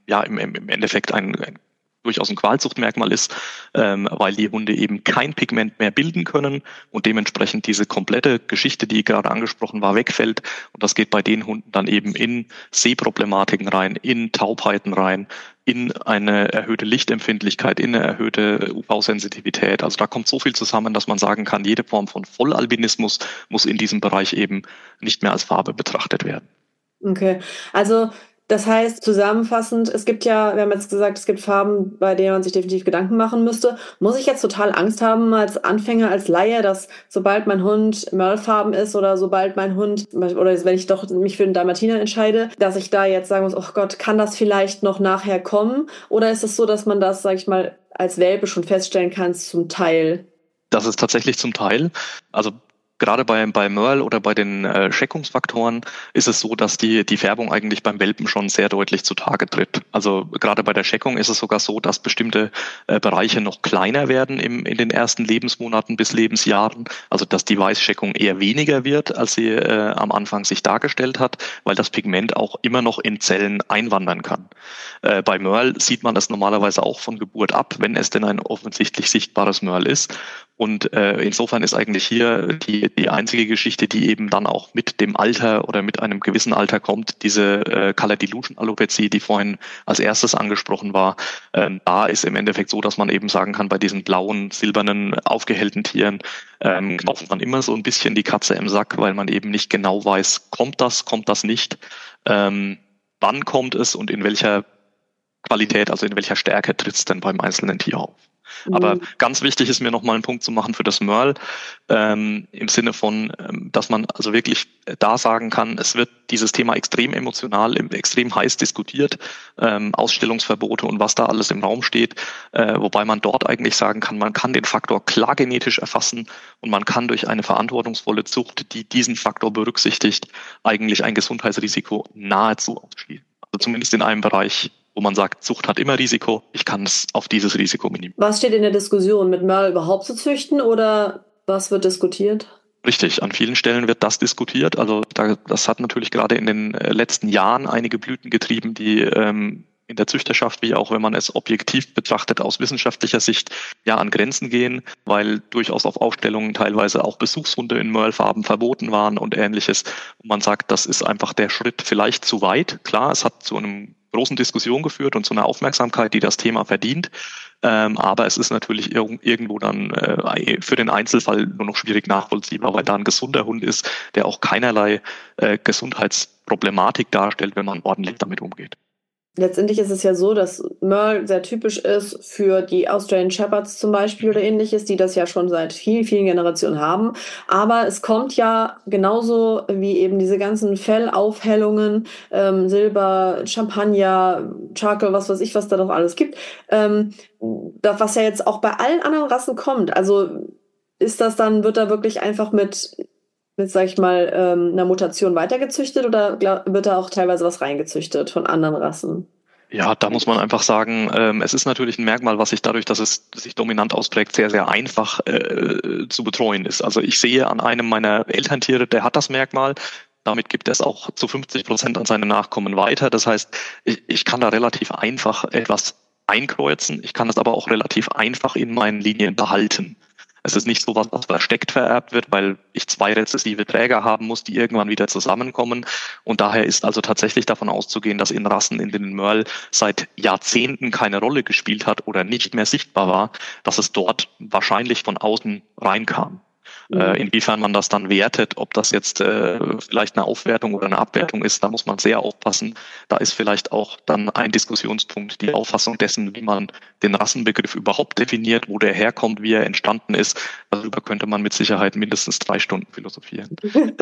ja im, im Endeffekt ein, ein durchaus ein Qualzuchtmerkmal ist, ähm, weil die Hunde eben kein Pigment mehr bilden können und dementsprechend diese komplette Geschichte, die gerade angesprochen war, wegfällt. Und das geht bei den Hunden dann eben in Sehproblematiken rein, in Taubheiten rein, in eine erhöhte Lichtempfindlichkeit, in eine erhöhte U V-Sensitivität. Also da kommt so viel zusammen, dass man sagen kann, jede Form von Vollalbinismus muss in diesem Bereich eben nicht mehr als Farbe betrachtet werden. Okay, also das heißt zusammenfassend, es gibt ja, wir haben jetzt gesagt, es gibt Farben, bei denen man sich definitiv Gedanken machen müsste. Muss ich jetzt total Angst haben als Anfänger, als Laie, dass sobald mein Hund Merle-Farben ist oder sobald mein Hund, oder wenn ich doch mich für den Dalmatiner entscheide, dass ich da jetzt sagen muss, oh Gott, kann das vielleicht noch nachher kommen? Oder ist es so, dass man das, sag ich mal, als Welpe schon feststellen kann, zum Teil? Das ist tatsächlich zum Teil. Also gerade bei, bei Merle oder bei den äh, Scheckungsfaktoren ist es so, dass die, die Färbung eigentlich beim Welpen schon sehr deutlich zutage tritt. Also gerade bei der Scheckung ist es sogar so, dass bestimmte äh, Bereiche noch kleiner werden im, in den ersten Lebensmonaten bis Lebensjahren. Also dass die Weißscheckung eher weniger wird, als sie äh, am Anfang sich dargestellt hat, weil das Pigment auch immer noch in Zellen einwandern kann. Äh, bei Merle sieht man es normalerweise auch von Geburt ab, wenn es denn ein offensichtlich sichtbares Merle ist. Und äh, insofern ist eigentlich hier die, die einzige Geschichte, die eben dann auch mit dem Alter oder mit einem gewissen Alter kommt, diese äh, Color Dilution Alopecie, die vorhin als erstes angesprochen war. Ähm, da ist im Endeffekt so, dass man eben sagen kann, bei diesen blauen, silbernen, aufgehellten Tieren ähm, kauft man immer so ein bisschen die Katze im Sack, weil man eben nicht genau weiß, kommt das, kommt das nicht, ähm, wann kommt es und in welcher Qualität, also in welcher Stärke tritt es denn beim einzelnen Tier auf. Aber ganz wichtig ist mir nochmal einen Punkt zu machen für das Merle, ähm, im Sinne von, ähm, dass man also wirklich da sagen kann, es wird dieses Thema extrem emotional, extrem heiß diskutiert, ähm, Ausstellungsverbote und was da alles im Raum steht, äh, wobei man dort eigentlich sagen kann, man kann den Faktor klar genetisch erfassen und man kann durch eine verantwortungsvolle Zucht, die diesen Faktor berücksichtigt, eigentlich ein Gesundheitsrisiko nahezu ausschließen. Also zumindest in einem Bereich, wo man sagt, Zucht hat immer Risiko, ich kann es auf dieses Risiko minimieren. Was steht in der Diskussion, mit Merle überhaupt zu züchten oder was wird diskutiert? Richtig, an vielen Stellen wird das diskutiert. Also da, das hat natürlich gerade in den letzten Jahren einige Blüten getrieben, die ähm, in der Züchterschaft, wie auch wenn man es objektiv betrachtet aus wissenschaftlicher Sicht, ja an Grenzen gehen, weil durchaus auf Aufstellungen teilweise auch Besuchshunde in Merle-Farben verboten waren und Ähnliches. Und man sagt, das ist einfach der Schritt vielleicht zu weit. Klar, es hat zu einem großen Diskussion geführt und zu einer Aufmerksamkeit, die das Thema verdient. Ähm, aber es ist natürlich ir- irgendwo dann äh, für den Einzelfall nur noch schwierig nachvollziehbar, weil da ein gesunder Hund ist, der auch keinerlei äh, Gesundheitsproblematik darstellt, wenn man ordentlich damit umgeht. Letztendlich ist es ja so, dass Merle sehr typisch ist für die Australian Shepherds zum Beispiel oder ähnliches, die das ja schon seit vielen, vielen Generationen haben. Aber es kommt ja genauso wie eben diese ganzen Fellaufhellungen, ähm, Silber, Champagner, Charcoal, was weiß ich, was da noch alles gibt, ähm, das, was ja jetzt auch bei allen anderen Rassen kommt. Also ist das dann, wird da wirklich einfach mit mit, sag ich mal, ähm, einer Mutation weitergezüchtet oder glaub, wird da auch teilweise was reingezüchtet von anderen Rassen? Ja, da muss man einfach sagen, ähm, es ist natürlich ein Merkmal, was sich dadurch, dass es sich dominant ausprägt, sehr, sehr einfach äh, zu betreuen ist. Also ich sehe an einem meiner Elterntiere, der hat das Merkmal. Damit gibt es auch zu fünfzig Prozent an seine Nachkommen weiter. Das heißt, ich, ich kann da relativ einfach etwas einkreuzen. Ich kann es aber auch relativ einfach in meinen Linien behalten. Es ist nicht so was, was versteckt vererbt wird, weil ich zwei rezessive Träger haben muss, die irgendwann wieder zusammenkommen. Und daher ist also tatsächlich davon auszugehen, dass in Rassen, in denen Merle seit Jahrzehnten keine Rolle gespielt hat oder nicht mehr sichtbar war, dass es dort wahrscheinlich von außen reinkam. Mhm. Äh, inwiefern man das dann wertet, ob das jetzt äh, vielleicht eine Aufwertung oder eine Abwertung ist, da muss man sehr aufpassen. Da ist vielleicht auch dann ein Diskussionspunkt die Auffassung dessen, wie man den Rassenbegriff überhaupt definiert, wo der herkommt, wie er entstanden ist. Darüber könnte man mit Sicherheit mindestens drei Stunden philosophieren.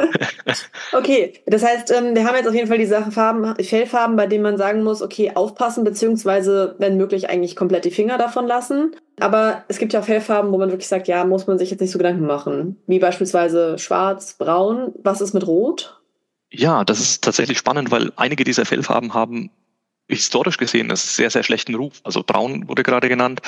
Okay, das heißt, ähm, wir haben jetzt auf jeden Fall die Sache Farben, Fellfarben, bei denen man sagen muss, okay, aufpassen, beziehungsweise, wenn möglich, eigentlich komplett die Finger davon lassen. Aber es gibt ja auch Fellfarben, wo man wirklich sagt, ja, muss man sich jetzt nicht so Gedanken machen. Wie beispielsweise schwarz, braun. Was ist mit rot? Ja, das ist tatsächlich spannend, weil einige dieser Fellfarben haben historisch gesehen einen sehr, sehr schlechten Ruf. Also braun wurde gerade genannt.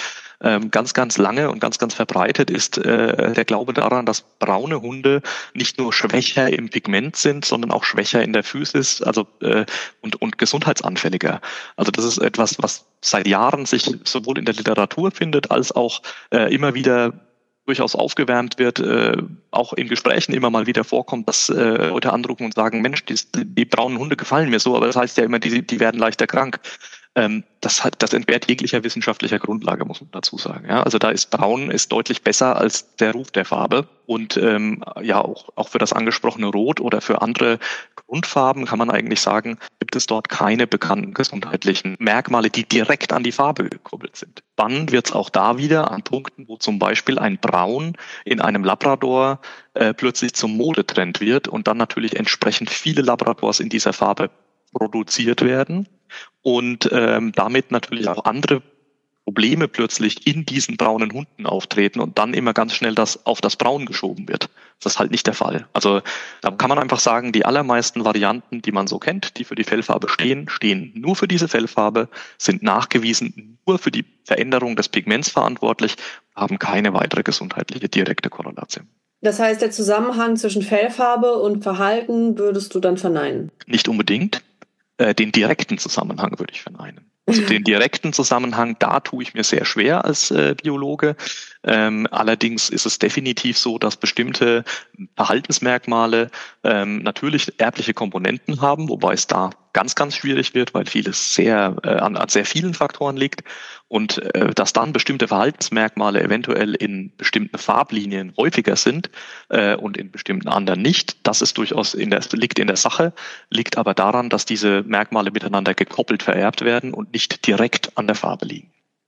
ähm, ganz, ganz lange und ganz, ganz verbreitet ist äh, der Glaube daran, dass braune Hunde nicht nur schwächer im Pigment sind, sondern auch schwächer in der Physis, also äh, und, und gesundheitsanfälliger. Also das ist etwas, was seit Jahren sich sowohl in der Literatur findet, als auch äh, immer wieder durchaus aufgewärmt wird, äh, auch in Gesprächen immer mal wieder vorkommt, dass äh, Leute anrufen und sagen, Mensch, die, die braunen Hunde gefallen mir so, aber das heißt ja immer, die, die werden leichter krank. Ähm, das hat, das entbehrt jeglicher wissenschaftlicher Grundlage, muss man dazu sagen. Ja, also da ist Braun ist deutlich besser als der Ruf der Farbe und ähm, ja auch auch für das angesprochene Rot oder für andere Grundfarben kann man eigentlich sagen, gibt es dort keine bekannten gesundheitlichen Merkmale, die direkt an die Farbe gekoppelt sind. Spannend wird es auch da wieder an Punkten, wo zum Beispiel ein Braun in einem Labrador äh, plötzlich zum Modetrend wird und dann natürlich entsprechend viele Labradors in dieser Farbe produziert werden und ähm, damit natürlich auch andere Probleme plötzlich in diesen braunen Hunden auftreten und dann immer ganz schnell das auf das Braun geschoben wird. Das ist halt nicht der Fall. Also da kann man einfach sagen, die allermeisten Varianten, die man so kennt, die für die Fellfarbe stehen, stehen nur für diese Fellfarbe, sind nachgewiesen nur für die Veränderung des Pigments verantwortlich, haben keine weitere gesundheitliche direkte Korrelation. Das heißt, der Zusammenhang zwischen Fellfarbe und Verhalten würdest du dann verneinen? Nicht unbedingt. Äh, den direkten Zusammenhang würde ich verneinen. Also den direkten Zusammenhang, da tue ich mir sehr schwer als äh, Biologe. Ähm, allerdings ist es definitiv so, dass bestimmte Verhaltensmerkmale ähm, natürlich erbliche Komponenten haben, wobei es da ganz, ganz schwierig wird, weil vieles sehr äh, an, an sehr vielen Faktoren liegt und äh, dass dann bestimmte Verhaltensmerkmale eventuell in bestimmten Farblinien häufiger sind äh, und in bestimmten anderen nicht. Das ist durchaus in der, liegt in der Sache, liegt aber daran, dass diese Merkmale miteinander gekoppelt vererbt werden und nicht direkt an der Farbe liegen.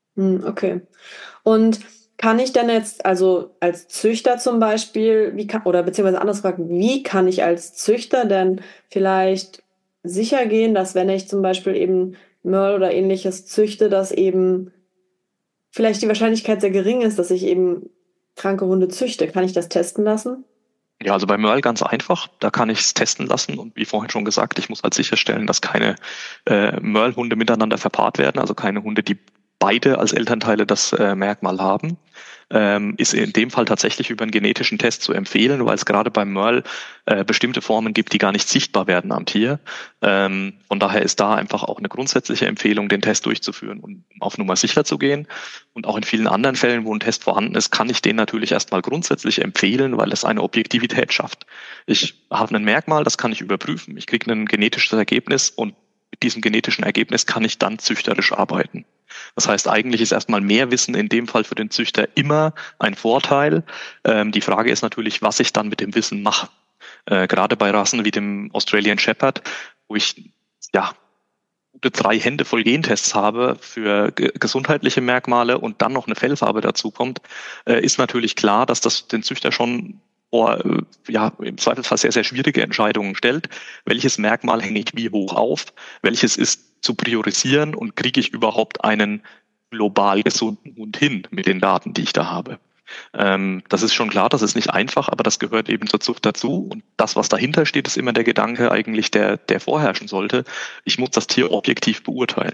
Okay. Und kann ich denn jetzt, also als Züchter zum Beispiel, wie kann, oder beziehungsweise anders gefragt, wie kann ich als Züchter denn vielleicht sicher gehen, dass wenn ich zum Beispiel eben Merle oder ähnliches züchte, dass eben vielleicht die Wahrscheinlichkeit sehr gering ist, dass ich eben kranke Hunde züchte? Kann ich das testen lassen? Ja, also bei Merle ganz einfach. Da kann ich es testen lassen und wie vorhin schon gesagt, ich muss halt sicherstellen, dass keine äh, Merle-Hunde miteinander verpaart werden, also keine Hunde, die beide als Elternteile das äh, Merkmal haben. Ähm, ist in dem Fall tatsächlich über einen genetischen Test zu empfehlen, weil es gerade beim Merle äh, bestimmte Formen gibt, die gar nicht sichtbar werden am Tier. Ähm, von daher ist da einfach auch eine grundsätzliche Empfehlung, den Test durchzuführen, um auf Nummer sicher zu gehen. Und auch in vielen anderen Fällen, wo ein Test vorhanden ist, kann ich den natürlich erstmal grundsätzlich empfehlen, weil es eine Objektivität schafft. Ich habe ein Merkmal, das kann ich überprüfen. Ich kriege ein genetisches Ergebnis und mit diesem genetischen Ergebnis kann ich dann züchterisch arbeiten. Das heißt, eigentlich ist erstmal mehr Wissen in dem Fall für den Züchter immer ein Vorteil. Ähm, die Frage ist natürlich, was ich dann mit dem Wissen mache. Äh, gerade bei Rassen wie dem Australian Shepherd, wo ich ja gute drei Hände voll Gentests habe für ge- gesundheitliche Merkmale und dann noch eine Fellfarbe dazu kommt, äh, ist natürlich klar, dass das den Züchter schon vor, äh, ja, im Zweifelsfall sehr, sehr schwierige Entscheidungen stellt. Welches Merkmal hänge ich wie hoch auf? Welches ist zu priorisieren und kriege ich überhaupt einen global gesunden Hund hin mit den Daten, die ich da habe? Ähm, das ist schon klar, das ist nicht einfach, aber das gehört eben zur Zucht dazu. Und das, was dahinter steht, ist immer der Gedanke eigentlich, der, der vorherrschen sollte. Ich muss das Tier objektiv beurteilen.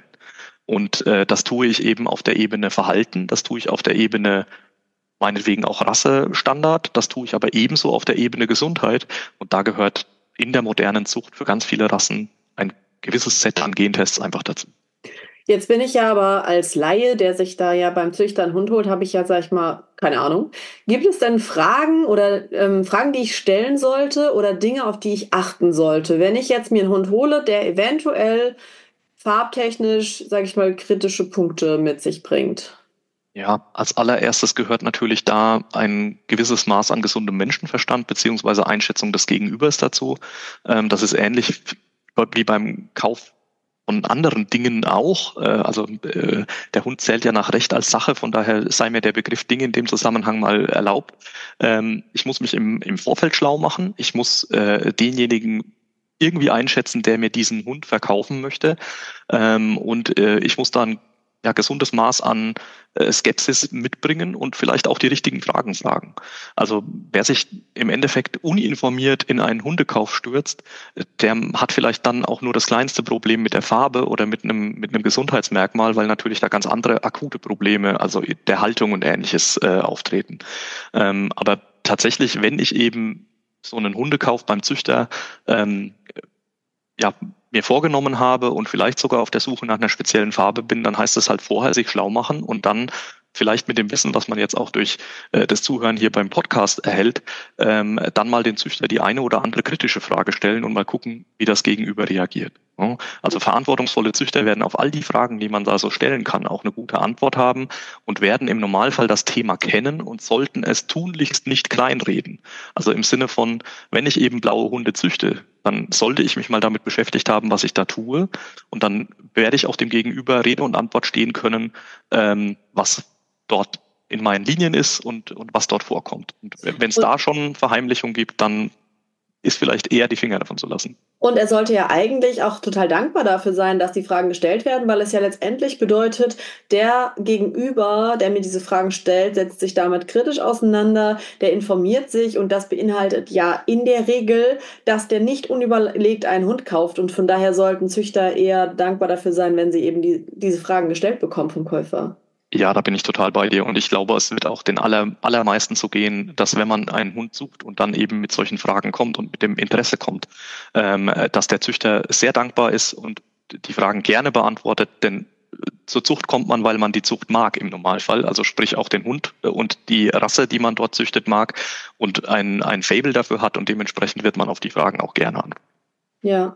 Und äh, das tue ich eben auf der Ebene Verhalten, das tue ich auf der Ebene meinetwegen auch Rassestandard, das tue ich aber ebenso auf der Ebene Gesundheit. Und da gehört in der modernen Zucht für ganz viele Rassen ein gewisses Set an Gentests einfach dazu. Jetzt bin ich ja aber als Laie, der sich da ja beim Züchter einen Hund holt, habe ich ja, sag ich mal, keine Ahnung. Gibt es denn Fragen oder ähm, Fragen, die ich stellen sollte oder Dinge, auf die ich achten sollte, wenn ich jetzt mir einen Hund hole, der eventuell farbtechnisch, sag ich mal, kritische Punkte mit sich bringt? Ja, als allererstes gehört natürlich da ein gewisses Maß an gesundem Menschenverstand beziehungsweise Einschätzung des Gegenübers dazu. Ähm, das ist ähnlich wie beim Kauf von anderen Dingen auch. Äh, also äh, der Hund zählt ja nach Recht als Sache, von daher sei mir der Begriff Ding in dem Zusammenhang mal erlaubt. Ähm, ich muss mich im, im Vorfeld schlau machen. Ich muss äh, denjenigen irgendwie einschätzen, der mir diesen Hund verkaufen möchte. Ähm, und äh, ich muss dann ja, gesundes Maß an äh, Skepsis mitbringen und vielleicht auch die richtigen Fragen fragen. Also wer sich im Endeffekt uninformiert in einen Hundekauf stürzt, der hat vielleicht dann auch nur das kleinste Problem mit der Farbe oder mit einem mit einem Gesundheitsmerkmal, weil natürlich da ganz andere akute Probleme, also der Haltung und Ähnliches äh, auftreten. Ähm, aber tatsächlich, wenn ich eben so einen Hundekauf beim Züchter ähm, ja, mir vorgenommen habe und vielleicht sogar auf der Suche nach einer speziellen Farbe bin, dann heißt es halt vorher sich schlau machen und dann vielleicht mit dem Wissen, was man jetzt auch durch äh, das Zuhören hier beim Podcast erhält, ähm, dann mal den Züchter die eine oder andere kritische Frage stellen und mal gucken, wie das Gegenüber reagiert. Ja, also verantwortungsvolle Züchter werden auf all die Fragen, die man da so stellen kann, auch eine gute Antwort haben und werden im Normalfall das Thema kennen und sollten es tunlichst nicht kleinreden. Also im Sinne von, wenn ich eben blaue Hunde züchte, dann sollte ich mich mal damit beschäftigt haben, was ich da tue. Und dann werde ich auch dem Gegenüber Rede und Antwort stehen können, ähm, was dort in meinen Linien ist und, und was dort vorkommt. Und wenn es da schon Verheimlichung gibt, dann ist vielleicht eher die Finger davon zu lassen. Und er sollte ja eigentlich auch total dankbar dafür sein, dass die Fragen gestellt werden, weil es ja letztendlich bedeutet, der Gegenüber, der mir diese Fragen stellt, setzt sich damit kritisch auseinander, der informiert sich und das beinhaltet ja in der Regel, dass der nicht unüberlegt einen Hund kauft und von daher sollten Züchter eher dankbar dafür sein, wenn sie eben die, diese Fragen gestellt bekommen vom Käufer. Ja, da bin ich total bei dir und ich glaube, es wird auch den aller, allermeisten so gehen, dass wenn man einen Hund sucht und dann eben mit solchen Fragen kommt und mit dem Interesse kommt, ähm, dass der Züchter sehr dankbar ist und die Fragen gerne beantwortet, denn zur Zucht kommt man, weil man die Zucht mag im Normalfall, also sprich auch den Hund und die Rasse, die man dort züchtet, mag und ein, ein Faible dafür hat und dementsprechend wird man auf die Fragen auch gerne antworten. Ja,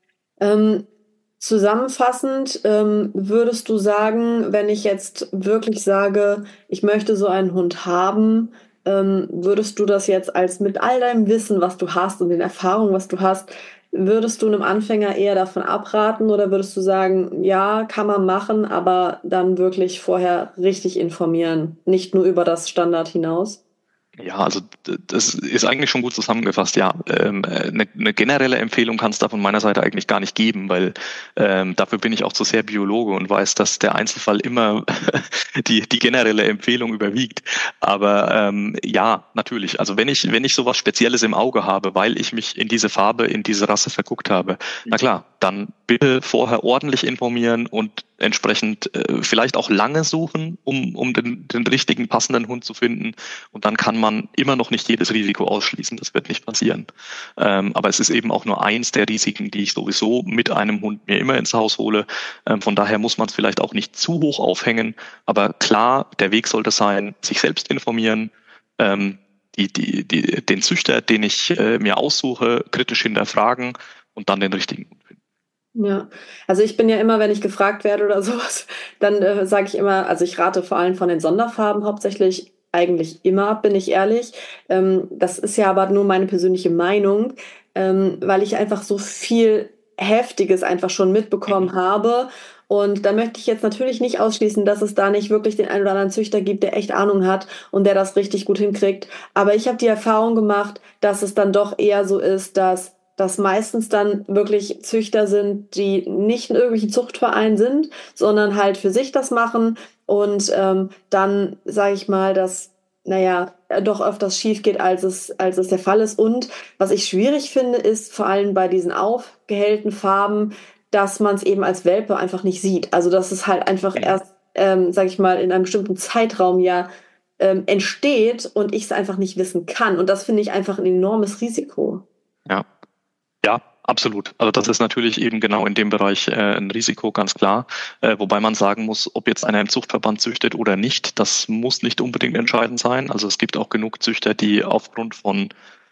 ähm, zusammenfassend, ähm, würdest du sagen, wenn ich jetzt wirklich sage, ich möchte so einen Hund haben, ähm, würdest du das jetzt als mit all deinem Wissen, was du hast und den Erfahrungen, was du hast, würdest du einem Anfänger eher davon abraten oder würdest du sagen, ja, kann man machen, aber dann wirklich vorher richtig informieren, nicht nur über das Standard hinaus? Ja, also das ist eigentlich schon gut zusammengefasst. Ja, ähm, eine, eine generelle Empfehlung kann es da von meiner Seite eigentlich gar nicht geben, weil ähm, dafür bin ich auch zu sehr Biologe und weiß, dass der Einzelfall immer die die generelle Empfehlung überwiegt. Aber ähm, ja, natürlich. Also wenn ich wenn ich sowas Spezielles im Auge habe, weil ich mich in diese Farbe, in diese Rasse verguckt habe, na klar, dann bitte vorher ordentlich informieren und entsprechend äh, vielleicht auch lange suchen, um um den, den richtigen passenden Hund zu finden. Und dann kann man immer noch nicht jedes Risiko ausschließen. Das wird nicht passieren. Ähm, aber es ist eben auch nur eins der Risiken, die ich sowieso mit einem Hund mir immer ins Haus hole. Ähm, von daher muss man es vielleicht auch nicht zu hoch aufhängen. Aber klar, der Weg sollte sein, sich selbst informieren, ähm, die, die, die, den Züchter, den ich äh, mir aussuche, kritisch hinterfragen und dann den richtigen Hund finden. Ja, also ich bin ja immer, wenn ich gefragt werde oder sowas, dann äh, sage ich immer, also ich rate vor allem von den Sonderfarben hauptsächlich eigentlich immer ab, bin ich ehrlich. Ähm, das ist ja aber nur meine persönliche Meinung, ähm, weil ich einfach so viel Heftiges einfach schon mitbekommen habe. Und dann möchte ich jetzt natürlich nicht ausschließen, dass es da nicht wirklich den einen oder anderen Züchter gibt, der echt Ahnung hat und der das richtig gut hinkriegt. Aber ich habe die Erfahrung gemacht, dass es dann doch eher so ist, dass dass meistens dann wirklich Züchter sind, die nicht in irgendwelchen Zuchtvereinen sind, sondern halt für sich das machen und ähm, dann sage ich mal, dass naja, doch öfters schief geht, als es, als es der Fall ist. Und was ich schwierig finde, ist vor allem bei diesen aufgehellten Farben, dass man es eben als Welpe einfach nicht sieht. Also dass es halt einfach erst, ähm, sage ich mal, in einem bestimmten Zeitraum ja ähm, entsteht und ich es einfach nicht wissen kann. Und das finde ich einfach ein enormes Risiko. Ja. Ja, absolut. Also das ist natürlich eben genau in dem Bereich äh, ein Risiko, ganz klar. Äh, wobei man sagen muss, ob jetzt einer im Zuchtverband züchtet oder nicht, das muss nicht unbedingt entscheidend sein. Also es gibt auch genug Züchter, die aufgrund von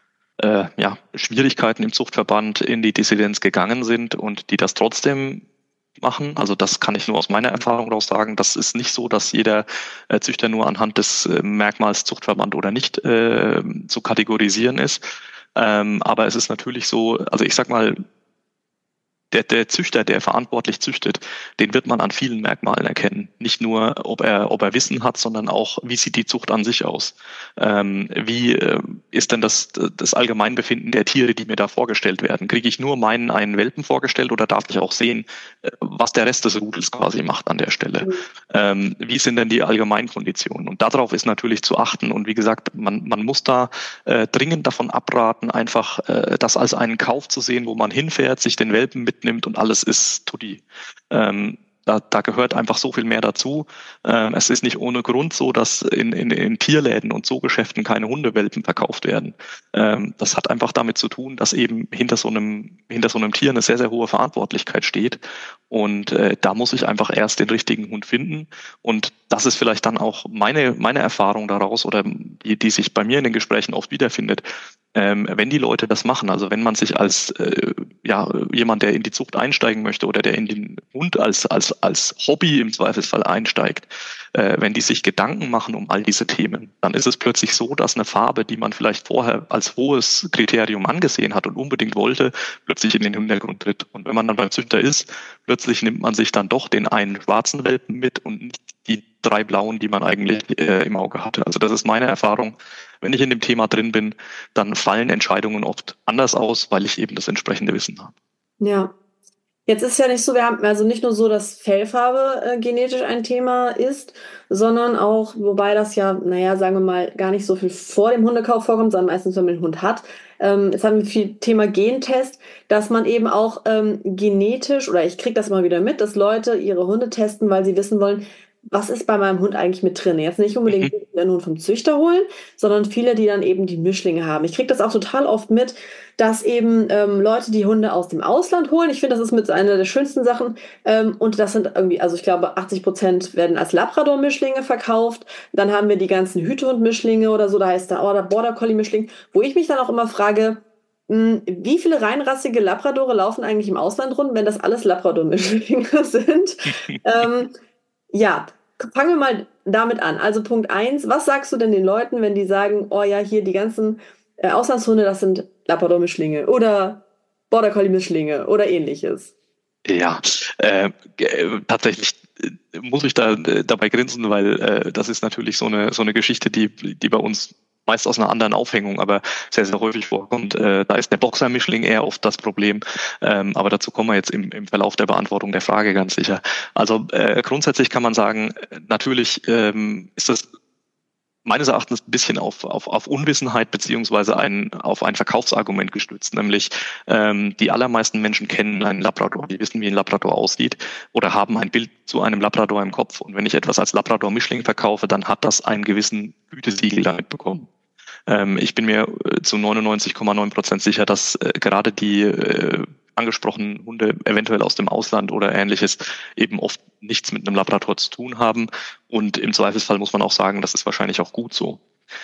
äh, ja, Schwierigkeiten im Zuchtverband in die Dissidenz gegangen sind und die das trotzdem machen. Also das kann ich nur aus meiner Erfahrung raus sagen. Das ist nicht so, dass jeder äh, Züchter nur anhand des äh, Merkmals Zuchtverband oder nicht äh, zu kategorisieren ist. Ähm, aber es ist natürlich so, also ich sag mal, der, der Züchter, der verantwortlich züchtet, den wird man an vielen Merkmalen erkennen. Nicht nur, ob er, ob er Wissen hat, sondern auch, wie sieht die Zucht an sich aus? Ähm, wie äh, ist denn das, das Allgemeinbefinden der Tiere, die mir da vorgestellt werden? Kriege ich nur meinen einen Welpen vorgestellt oder darf ich auch sehen, äh, was der Rest des Rudels quasi macht an der Stelle? Mhm. Ähm, wie sind denn die Allgemeinkonditionen? Und darauf ist natürlich zu achten. Und wie gesagt, man, man muss da äh, dringend davon abraten, einfach äh, das als einen Kauf zu sehen, wo man hinfährt, sich den Welpen mitnimmt und alles ist tutti. Ähm, Da, da gehört einfach so viel mehr dazu. Ähm, es ist nicht ohne Grund so, dass in, in, in Tierläden und Zoogeschäften keine Hundewelpen verkauft werden. Ähm, das hat einfach damit zu tun, dass eben hinter so einem, hinter so einem Tier eine sehr, sehr hohe Verantwortlichkeit steht. Und äh, da muss ich einfach erst den richtigen Hund finden. Und das ist vielleicht dann auch meine, meine Erfahrung daraus oder die, die sich bei mir in den Gesprächen oft wiederfindet. Ähm, wenn die Leute das machen, also wenn man sich als äh, ja jemand, der in die Zucht einsteigen möchte oder der in den Hund als als als Hobby im Zweifelsfall einsteigt, äh, wenn die sich Gedanken machen um all diese Themen, dann ist es plötzlich so, dass eine Farbe, die man vielleicht vorher als hohes Kriterium angesehen hat und unbedingt wollte, plötzlich in den Hintergrund tritt. Und wenn man dann beim Züchter ist, plötzlich nimmt man sich dann doch den einen schwarzen Welpen mit und nicht die drei blauen, die man eigentlich äh, im Auge hatte. Also das ist meine Erfahrung. Wenn ich in dem Thema drin bin, dann fallen Entscheidungen oft anders aus, weil ich eben das entsprechende Wissen habe. Ja. Jetzt ist ja nicht so, wir haben also nicht nur so, dass Fellfarbe äh, genetisch ein Thema ist, sondern auch, wobei das ja, naja, sagen wir mal, gar nicht so viel vor dem Hundekauf vorkommt, sondern meistens, wenn man einen Hund hat. Ähm, jetzt haben wir viel Thema Gentest, dass man eben auch ähm, genetisch, oder ich kriege das mal wieder mit, dass Leute ihre Hunde testen, weil sie wissen wollen, was ist bei meinem Hund eigentlich mit drin? Jetzt nicht unbedingt mhm. einen Hund vom Züchter holen, sondern viele, die dann eben die Mischlinge haben. Ich kriege das auch total oft mit, dass eben ähm, Leute die Hunde aus dem Ausland holen. Ich finde, das ist mit einer der schönsten Sachen. Ähm, und das sind irgendwie, also ich glaube, achtzig Prozent werden als Labrador-Mischlinge verkauft. Dann haben wir die ganzen Hütehund-Mischlinge oder so, da heißt da oh, der Border-Collie-Mischling, wo ich mich dann auch immer frage, mh, wie viele reinrassige Labradore laufen eigentlich im Ausland rum, wenn das alles Labrador-Mischlinge sind? ähm, Ja, fangen wir mal damit an. Also Punkt eins, was sagst du denn den Leuten, wenn die sagen, oh ja, hier die ganzen äh, Auslandshunde, das sind Labrador-Mischlinge oder Border Collie-Mischlinge oder ähnliches? Ja, äh, äh, tatsächlich äh, muss ich da äh, dabei grinsen, weil äh, das ist natürlich so eine so eine Geschichte, die die bei uns meist aus einer anderen Aufhängung, aber sehr, sehr häufig vorkommt. Äh, da ist der Boxer-Mischling eher oft das Problem. Ähm, aber dazu kommen wir jetzt im, im Verlauf der Beantwortung der Frage ganz sicher. Also äh, grundsätzlich kann man sagen, natürlich ähm, ist das meines Erachtens ein bisschen auf, auf, auf Unwissenheit beziehungsweise ein, auf ein Verkaufsargument gestützt. Nämlich ähm, die allermeisten Menschen kennen einen Labrador, die wissen, wie ein Labrador aussieht oder haben ein Bild zu einem Labrador im Kopf. Und wenn ich etwas als Labrador-Mischling verkaufe, dann hat das einen gewissen Gütesiegel damit bekommen. Ähm, ich bin mir äh, zu neunundneunzig Komma neun Prozent sicher, dass äh, gerade die äh, angesprochenen Hunde eventuell aus dem Ausland oder Ähnliches eben oft nichts mit einem Labrador zu tun haben. Und im Zweifelsfall muss man auch sagen, das ist wahrscheinlich auch gut so.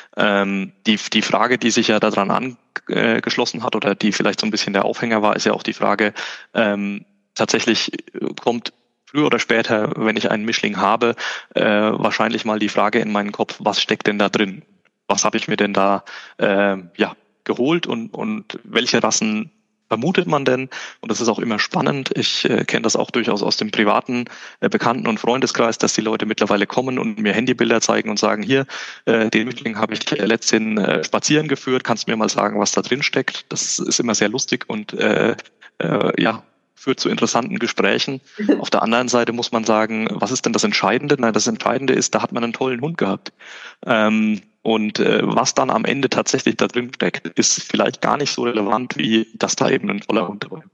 Ähm, die, die Frage, die sich ja daran angeschlossen hat oder die vielleicht so ein bisschen der Aufhänger war, ist ja auch die Frage, ähm, tatsächlich kommt früher oder später, wenn ich einen Mischling habe, äh, wahrscheinlich mal die Frage in meinen Kopf, was steckt denn da drin? Was habe ich mir denn da äh, ja, geholt und, und welche Rassen vermutet man denn? Und das ist auch immer spannend. Ich äh, kenne das auch durchaus aus dem privaten äh, Bekannten- und Freundeskreis, dass die Leute mittlerweile kommen und mir Handybilder zeigen und sagen, hier, äh, den Mischling habe ich äh, letztens äh, spazieren geführt, kannst du mir mal sagen, was da drin steckt? Das ist immer sehr lustig und äh, äh, ja, führt zu interessanten Gesprächen. Auf der anderen Seite muss man sagen, was ist denn das Entscheidende? Nein, das Entscheidende ist, da hat man einen tollen Hund gehabt. Ähm, Und äh, was dann am Ende tatsächlich da drin steckt, ist vielleicht gar nicht so relevant, wie dass da eben ein toller Hund dabei ist.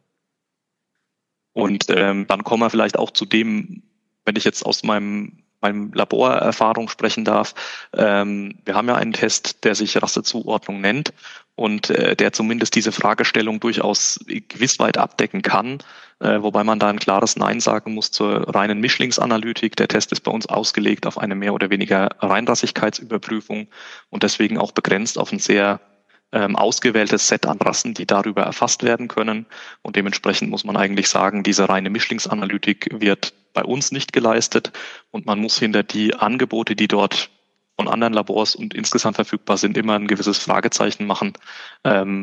Und ähm, dann kommen wir vielleicht auch zu dem, wenn ich jetzt aus meinem, meinem Laborerfahrung sprechen darf. Ähm, wir haben ja einen Test, der sich Rassezuordnung nennt und äh, der zumindest diese Fragestellung durchaus gewiss weit abdecken kann, äh, wobei man da ein klares Nein sagen muss zur reinen Mischlingsanalytik. Der Test ist bei uns ausgelegt auf eine mehr oder weniger Reinrassigkeitsüberprüfung und deswegen auch begrenzt auf ein sehr ähm, ausgewähltes Set an Rassen, die darüber erfasst werden können. Und dementsprechend muss man eigentlich sagen, diese reine Mischlingsanalytik wird bei uns nicht geleistet und man muss hinter die Angebote, die dort von anderen Labors und insgesamt verfügbar sind, immer ein gewisses Fragezeichen machen. Ähm,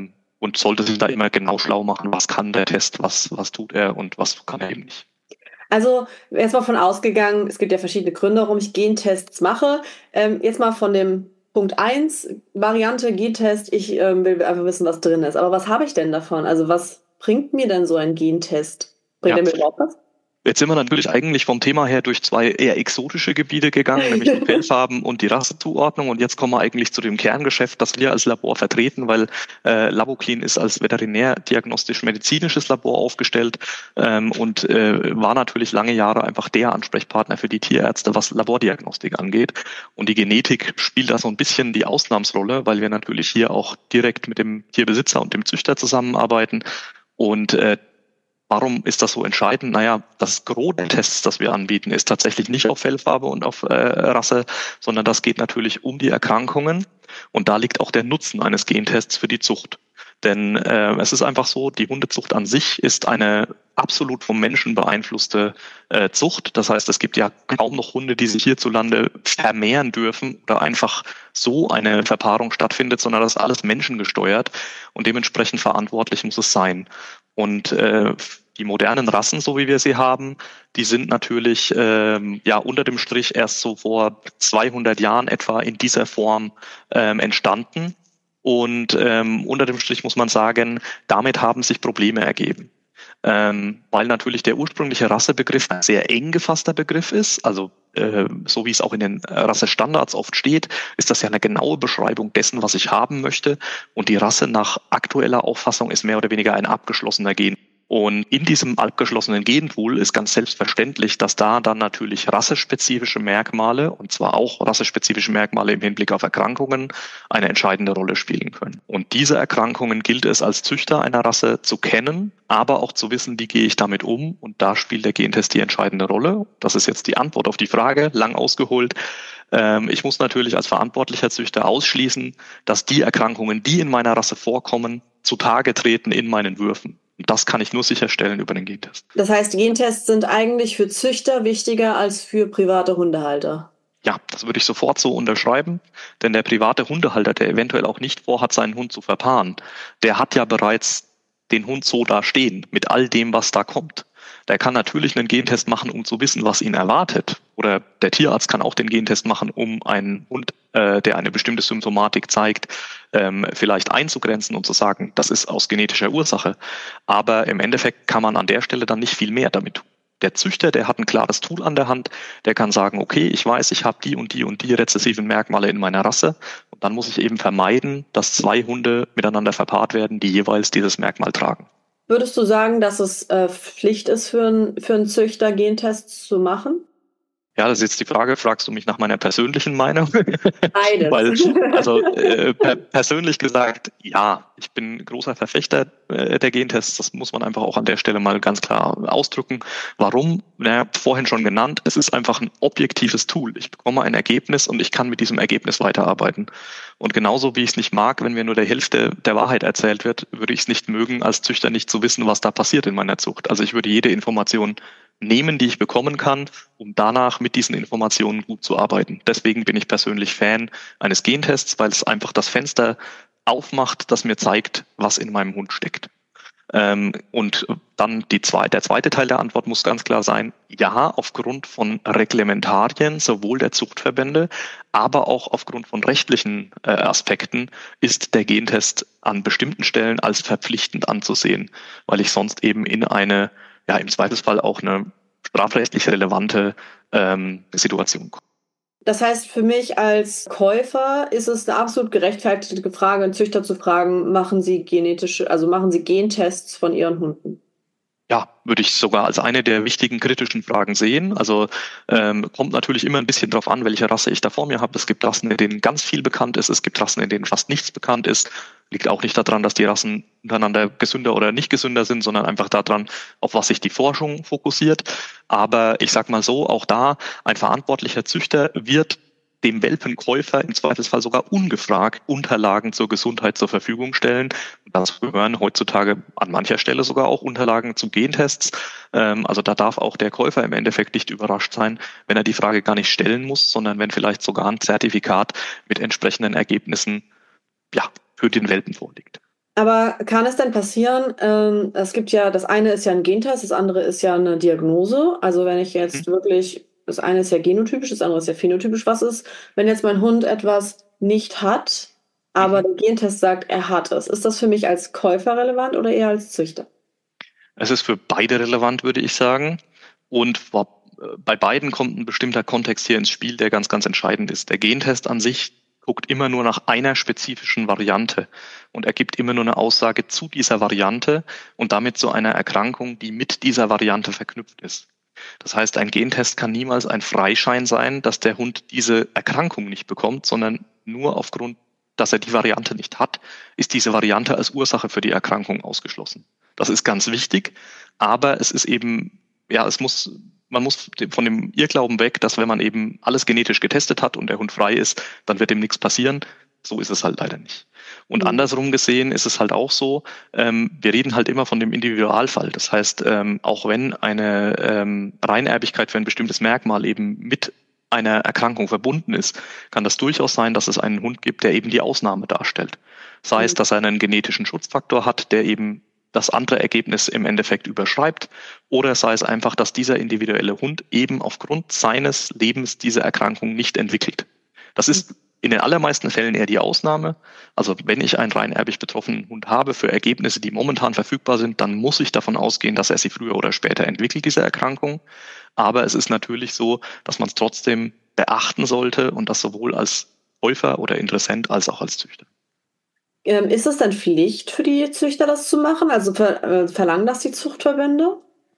und sollte sich da immer genau schlau machen, was kann der Test, was, was tut er und was kann er eben nicht. Also erstmal von ausgegangen, es gibt ja verschiedene Gründe, warum ich Gentests mache. Ähm, jetzt mal von dem Punkt eins, Variante Gentest, ich ähm, will einfach wissen, was drin ist. Aber was habe ich denn davon? Also was bringt mir denn so ein Gentest? Bringt Ja. er mir überhaupt was? Jetzt sind wir natürlich eigentlich vom Thema her durch zwei eher exotische Gebiete gegangen, nämlich die Fellfarben und die Rassezuordnung. Und jetzt kommen wir eigentlich zu dem Kerngeschäft, das wir als Labor vertreten, weil äh, Laboclean ist als veterinär-diagnostisch-medizinisches Labor aufgestellt ähm, und äh, war natürlich lange Jahre einfach der Ansprechpartner für die Tierärzte, was Labordiagnostik angeht. Und die Genetik spielt da so ein bisschen die Ausnahmsrolle, weil wir natürlich hier auch direkt mit dem Tierbesitzer und dem Züchter zusammenarbeiten. Und äh, warum ist das so entscheidend? Naja, das Gros der Tests, das wir anbieten, ist tatsächlich nicht auf Fellfarbe und auf äh, Rasse, sondern das geht natürlich um die Erkrankungen. Und da liegt auch der Nutzen eines Gentests für die Zucht. Denn äh, es ist einfach so, die Hundezucht an sich ist eine absolut vom Menschen beeinflusste äh, Zucht. Das heißt, es gibt ja kaum noch Hunde, die sich hierzulande vermehren dürfen oder einfach so eine Verpaarung stattfindet, sondern das ist alles menschengesteuert und dementsprechend verantwortlich muss es sein. Und äh, die modernen Rassen, so wie wir sie haben, die sind natürlich ähm, ja unter dem Strich erst so vor zweihundert Jahren etwa in dieser Form ähm, entstanden. Und ähm, unter dem Strich muss man sagen, damit haben sich Probleme ergeben. Ähm, weil natürlich der ursprüngliche Rassebegriff ein sehr eng gefasster Begriff ist. Also äh, so wie es auch in den Rassestandards oft steht, ist das ja eine genaue Beschreibung dessen, was ich haben möchte. Und die Rasse nach aktueller Auffassung ist mehr oder weniger ein abgeschlossener Gen. Und in diesem abgeschlossenen Genpool ist ganz selbstverständlich, dass da dann natürlich rassespezifische Merkmale, und zwar auch rassespezifische Merkmale im Hinblick auf Erkrankungen, eine entscheidende Rolle spielen können. Und diese Erkrankungen gilt es als Züchter einer Rasse zu kennen, aber auch zu wissen, wie gehe ich damit um. Und da spielt der Gentest die entscheidende Rolle. Das ist jetzt die Antwort auf die Frage, lang ausgeholt. Ich muss natürlich als verantwortlicher Züchter ausschließen, dass die Erkrankungen, die in meiner Rasse vorkommen, zutage treten in meinen Würfen. Und das kann ich nur sicherstellen über den Gentest. Das heißt, Gentests sind eigentlich für Züchter wichtiger als für private Hundehalter? Ja, das würde ich sofort so unterschreiben, denn der private Hundehalter, der eventuell auch nicht vorhat, seinen Hund zu verpaaren, der hat ja bereits den Hund so da stehen, mit all dem, was da kommt. Der kann natürlich einen Gentest machen, um zu wissen, was ihn erwartet. Oder der Tierarzt kann auch den Gentest machen, um einen Hund, äh, der eine bestimmte Symptomatik zeigt, ähm, vielleicht einzugrenzen und zu sagen, das ist aus genetischer Ursache. Aber im Endeffekt kann man an der Stelle dann nicht viel mehr damit tun. Der Züchter, der hat ein klares Tool an der Hand, der kann sagen, okay, ich weiß, ich habe die und die und die rezessiven Merkmale in meiner Rasse. Und dann muss ich eben vermeiden, dass zwei Hunde miteinander verpaart werden, die jeweils dieses Merkmal tragen. Würdest du sagen, dass es äh, Pflicht ist für, ein, für einen Züchter, Gentests zu machen? Ja, das ist jetzt die Frage, fragst du mich nach meiner persönlichen Meinung? Beides. Weil, also äh, per, persönlich gesagt, ja, ich bin großer Verfechter äh, der Gentests, das muss man einfach auch an der Stelle mal ganz klar ausdrücken. Warum? Naja, vorhin schon genannt, es ist einfach ein objektives Tool. Ich bekomme ein Ergebnis und ich kann mit diesem Ergebnis weiterarbeiten. Und genauso wie ich es nicht mag, wenn mir nur der Hälfte der Wahrheit erzählt wird, würde ich es nicht mögen, als Züchter nicht zu wissen, was da passiert in meiner Zucht. Also ich würde jede Information nehmen, die ich bekommen kann, um danach mit diesen Informationen gut zu arbeiten. Deswegen bin ich persönlich Fan eines Gentests, weil es einfach das Fenster aufmacht, das mir zeigt, was in meinem Hund steckt. Ähm, und dann die zwei, der zweite Teil der Antwort muss ganz klar sein, ja, aufgrund von Reglementarien, sowohl der Zuchtverbände, aber auch aufgrund von rechtlichen äh, Aspekten ist der Gentest an bestimmten Stellen als verpflichtend anzusehen, weil ich sonst eben in eine ja im Zweifelsfall auch eine strafrechtlich relevante ähm, Situation kommt. Das heißt, für mich als Käufer ist es eine absolut gerechtfertigte Frage, einen Züchter zu fragen, machen Sie genetische, also machen Sie Gentests von Ihren Hunden? Ja, würde ich sogar als eine der wichtigen kritischen Fragen sehen. Also ähm, kommt natürlich immer ein bisschen drauf an, welche Rasse ich da vor mir habe. Es gibt Rassen, in denen ganz viel bekannt ist. Es gibt Rassen, in denen fast nichts bekannt ist. Liegt auch nicht daran, dass die Rassen untereinander gesünder oder nicht gesünder sind, sondern einfach daran, auf was sich die Forschung fokussiert. Aber ich sag mal so, auch da ein verantwortlicher Züchter wird dem Welpenkäufer im Zweifelsfall sogar ungefragt Unterlagen zur Gesundheit zur Verfügung stellen. Dazu gehören heutzutage an mancher Stelle sogar auch Unterlagen zu Gentests. Also da darf auch der Käufer im Endeffekt nicht überrascht sein, wenn er die Frage gar nicht stellen muss, sondern wenn vielleicht sogar ein Zertifikat mit entsprechenden Ergebnissen ja, für den Welpen vorliegt. Aber kann es denn passieren, ähm, es gibt ja, das eine ist ja ein Gentest, das andere ist ja eine Diagnose. Also wenn ich Mhm. jetzt wirklich, das eine ist ja genotypisch, das andere ist ja phänotypisch. Was ist, wenn jetzt mein Hund etwas nicht hat, aber Mhm. der Gentest sagt, er hat es? Ist das für mich als Käufer relevant oder eher als Züchter? Es ist für beide relevant, würde ich sagen. Und bei beiden kommt ein bestimmter Kontext hier ins Spiel, der ganz, ganz entscheidend ist. Der Gentest an sich guckt immer nur nach einer spezifischen Variante und ergibt immer nur eine Aussage zu dieser Variante und damit zu einer Erkrankung, die mit dieser Variante verknüpft ist. Das heißt, ein Gentest kann niemals ein Freischein sein, dass der Hund diese Erkrankung nicht bekommt, sondern nur aufgrund, dass er die Variante nicht hat, ist diese Variante als Ursache für die Erkrankung ausgeschlossen. Das ist ganz wichtig, aber es ist eben, ja, es muss, man muss von dem Irrglauben weg, dass wenn man eben alles genetisch getestet hat und der Hund frei ist, dann wird dem nichts passieren. So ist es halt leider nicht. Und Mhm. andersrum gesehen ist es halt auch so, ähm, wir reden halt immer von dem Individualfall. Das heißt, ähm, auch wenn eine ähm, Reinerbigkeit für ein bestimmtes Merkmal eben mit einer Erkrankung verbunden ist, kann das durchaus sein, dass es einen Hund gibt, der eben die Ausnahme darstellt. Sei es, dass er einen genetischen Schutzfaktor hat, der eben das andere Ergebnis im Endeffekt überschreibt, oder sei es einfach, dass dieser individuelle Hund eben aufgrund seines Lebens diese Erkrankung nicht entwickelt. Das ist in den allermeisten Fällen eher die Ausnahme. Also wenn ich einen rein erbig betroffenen Hund habe für Ergebnisse, die momentan verfügbar sind, dann muss ich davon ausgehen, dass er sie früher oder später entwickelt, diese Erkrankung. Aber es ist natürlich so, dass man es trotzdem beachten sollte und das sowohl als Käufer oder Interessent als auch als Züchter. Ähm, ist es dann Pflicht für die Züchter, das zu machen? Also ver äh, verlangen das die Zuchtverbände?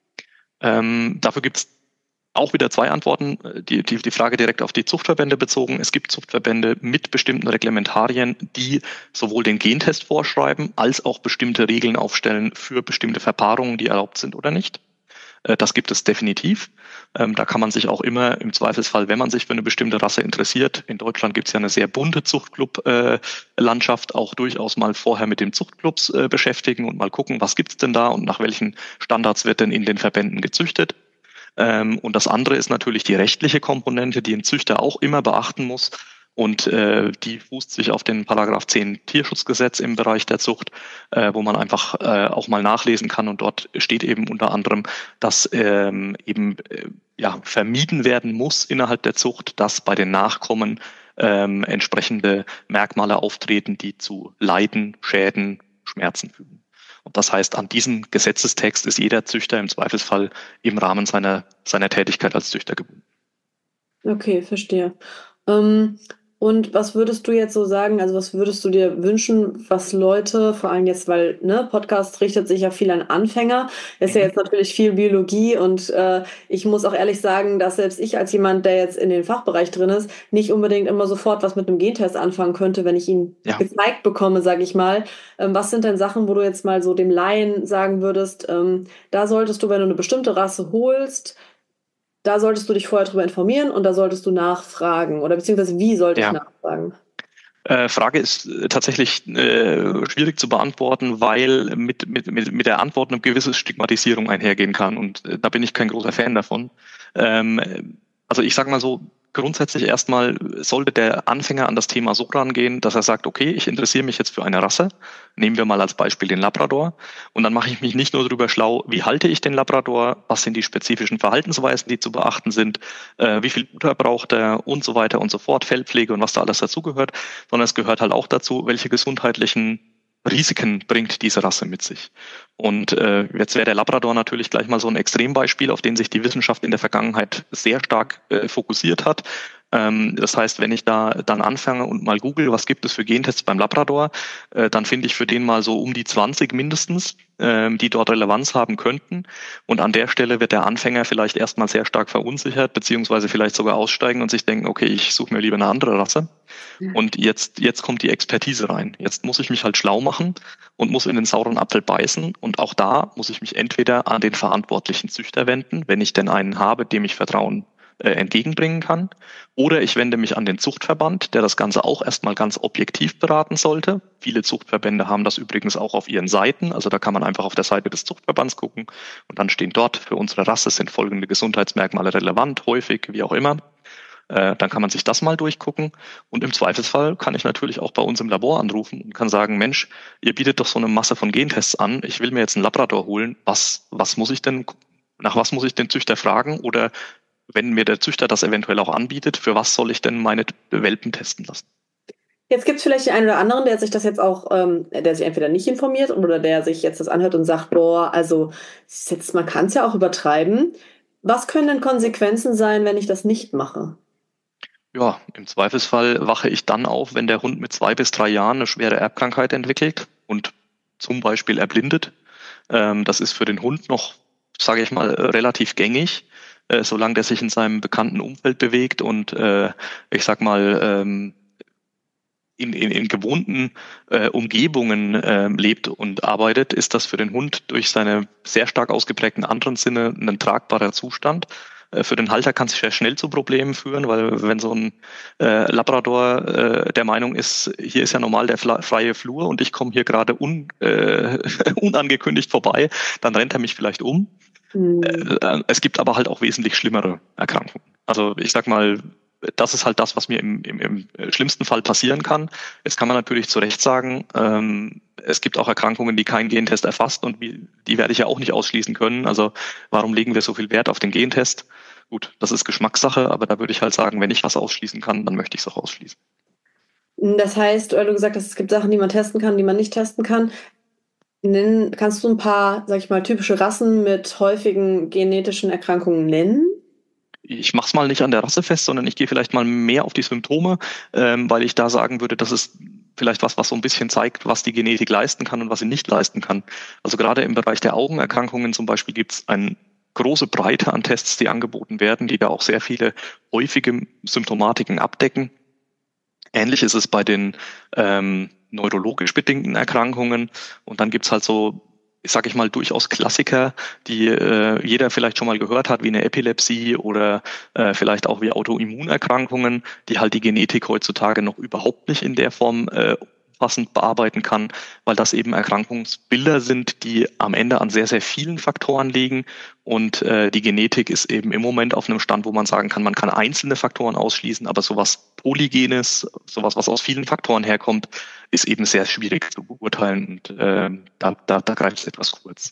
Ähm, dafür gibt es auch wieder zwei Antworten. Die, die, die Frage direkt auf die Zuchtverbände bezogen. Es gibt Zuchtverbände mit bestimmten Reglementarien, die sowohl den Gentest vorschreiben, als auch bestimmte Regeln aufstellen für bestimmte Verpaarungen, die erlaubt sind oder nicht. Das gibt es definitiv. Da kann man sich auch immer im Zweifelsfall, wenn man sich für eine bestimmte Rasse interessiert, in Deutschland gibt es ja eine sehr bunte Zuchtclub-Landschaft, auch durchaus mal vorher mit den Zuchtclubs beschäftigen und mal gucken, was gibt's denn da und nach welchen Standards wird denn in den Verbänden gezüchtet. Und das andere ist natürlich die rechtliche Komponente, die ein Züchter auch immer beachten muss. Und äh, die fußt sich auf den Paragraph zehn Tierschutzgesetz im Bereich der Zucht, äh, wo man einfach äh, auch mal nachlesen kann. Und dort steht eben unter anderem, dass ähm, eben äh, ja, vermieden werden muss innerhalb der Zucht, dass bei den Nachkommen ähm, entsprechende Merkmale auftreten, die zu Leiden, Schäden, Schmerzen führen. Und das heißt, an diesem Gesetzestext ist jeder Züchter im Zweifelsfall im Rahmen seiner, seiner Tätigkeit als Züchter gebunden. Okay, verstehe. Ähm, und was würdest du jetzt so sagen, also was würdest du dir wünschen, was Leute, vor allem jetzt, weil, ne, Podcast richtet sich ja viel an Anfänger, ist ja Mhm. jetzt natürlich viel Biologie und äh, ich muss auch ehrlich sagen, dass selbst ich als jemand, der jetzt in den Fachbereich drin ist, nicht unbedingt immer sofort was mit einem Gentest anfangen könnte, wenn ich ihn Ja. gezeigt bekomme, sage ich mal. Ähm, was sind denn Sachen, wo du jetzt mal so dem Laien sagen würdest, ähm, da solltest du, wenn du eine bestimmte Rasse holst, da solltest du dich vorher drüber informieren und da solltest du nachfragen oder beziehungsweise wie sollte ich Ja. nachfragen? Äh, Frage ist äh, tatsächlich äh, schwierig zu beantworten, weil mit, mit, mit, mit der Antwort eine gewisse Stigmatisierung einhergehen kann und äh, da bin ich kein großer Fan davon. Ähm, also ich sage mal so, grundsätzlich erstmal sollte der Anfänger an das Thema so rangehen, dass er sagt, okay, ich interessiere mich jetzt für eine Rasse. Nehmen wir mal als Beispiel den Labrador. Und dann mache ich mich nicht nur darüber schlau, wie halte ich den Labrador, was sind die spezifischen Verhaltensweisen, die zu beachten sind, äh, wie viel Futter braucht er und so weiter und so fort, Fellpflege und was da alles dazugehört, sondern es gehört halt auch dazu, welche gesundheitlichen Risiken bringt diese Rasse mit sich. Und äh, jetzt wäre der Labrador natürlich gleich mal so ein Extrembeispiel, auf den sich die Wissenschaft in der Vergangenheit sehr stark äh, fokussiert hat. Ähm, das heißt, wenn ich da dann anfange und mal google, was gibt es für Gentests beim Labrador, äh, dann finde ich für den mal so um die zwanzig mindestens, äh, die dort Relevanz haben könnten. Und an der Stelle wird der Anfänger vielleicht erstmal sehr stark verunsichert, beziehungsweise vielleicht sogar aussteigen und sich denken, okay, ich suche mir lieber eine andere Rasse. Und jetzt, jetzt kommt die Expertise rein. Jetzt muss ich mich halt schlau machen und muss in den sauren Apfel beißen. Und auch da muss ich mich entweder an den verantwortlichen Züchter wenden, wenn ich denn einen habe, dem ich Vertrauen äh, entgegenbringen kann. Oder ich wende mich an den Zuchtverband, der das Ganze auch erstmal ganz objektiv beraten sollte. Viele Zuchtverbände haben das übrigens auch auf ihren Seiten. Also da kann man einfach auf der Seite des Zuchtverbands gucken. Und dann stehen dort, für unsere Rasse sind folgende Gesundheitsmerkmale relevant, häufig, wie auch immer. Äh, dann kann man sich das mal durchgucken und im Zweifelsfall kann ich natürlich auch bei uns im Labor anrufen und kann sagen, Mensch, ihr bietet doch so eine Masse von Gentests an, ich will mir jetzt einen Labrador holen, was, was muss ich denn, nach was muss ich den Züchter fragen oder wenn mir der Züchter das eventuell auch anbietet, für was soll ich denn meine Welpen testen lassen? Jetzt gibt es vielleicht den einen oder anderen, der sich das jetzt auch, ähm, der sich entweder nicht informiert oder der sich jetzt das anhört und sagt, boah, also jetzt, man kann es ja auch übertreiben. Was können denn Konsequenzen sein, wenn ich das nicht mache? Ja, im Zweifelsfall wache ich dann auf, wenn der Hund mit zwei bis drei Jahren eine schwere Erbkrankheit entwickelt und zum Beispiel erblindet. Ähm, das ist für den Hund noch, sage ich mal, relativ gängig, äh, solange der sich in seinem bekannten Umfeld bewegt und äh, ich sag mal ähm, in, in, in gewohnten äh, Umgebungen äh, lebt und arbeitet, ist das für den Hund durch seine sehr stark ausgeprägten anderen Sinne ein tragbarer Zustand. Äh, für den Halter kann es sehr schnell zu Problemen führen, weil wenn so ein äh, Labrador äh, der Meinung ist, hier ist ja normal der freie Flur und ich komme hier gerade un, äh, unangekündigt vorbei, dann rennt er mich vielleicht um. Hm. Äh, es gibt aber halt auch wesentlich schlimmere Erkrankungen. Also ich sag mal, das ist halt das, was mir im, im, im schlimmsten Fall passieren kann. Jetzt kann man natürlich zu Recht sagen, ähm, es gibt auch Erkrankungen, die kein Gentest erfasst und wie, die werde ich ja auch nicht ausschließen können. Also warum legen wir so viel Wert auf den Gentest? Gut, das ist Geschmackssache, aber da würde ich halt sagen, wenn ich was ausschließen kann, dann möchte ich es auch ausschließen. Das heißt, weil du gesagt hast, es gibt Sachen, die man testen kann, die man nicht testen kann. Nennen, kannst du ein paar, sag ich mal, typische Rassen mit häufigen genetischen Erkrankungen nennen? Ich mache es mal nicht an der Rasse fest, sondern ich gehe vielleicht mal mehr auf die Symptome, ähm, weil ich da sagen würde, das ist vielleicht was, was so ein bisschen zeigt, was die Genetik leisten kann und was sie nicht leisten kann. Also gerade im Bereich der Augenerkrankungen zum Beispiel gibt es eine große Breite an Tests, die angeboten werden, die da auch sehr viele häufige Symptomatiken abdecken. Ähnlich ist es bei den ähm, neurologisch bedingten Erkrankungen und dann gibt's halt so, sag ich mal, durchaus Klassiker, die äh, jeder vielleicht schon mal gehört hat, wie eine Epilepsie oder äh, vielleicht auch wie Autoimmunerkrankungen, die halt die Genetik heutzutage noch überhaupt nicht in der Form äh, umfassend bearbeiten kann, weil das eben Erkrankungsbilder sind, die am Ende an sehr, sehr vielen Faktoren liegen und äh, die Genetik ist eben im Moment auf einem Stand, wo man sagen kann, man kann einzelne Faktoren ausschließen, aber sowas Polygenes, sowas, was aus vielen Faktoren herkommt, ist eben sehr schwierig zu beurteilen und äh, da, da, da greift es etwas kurz.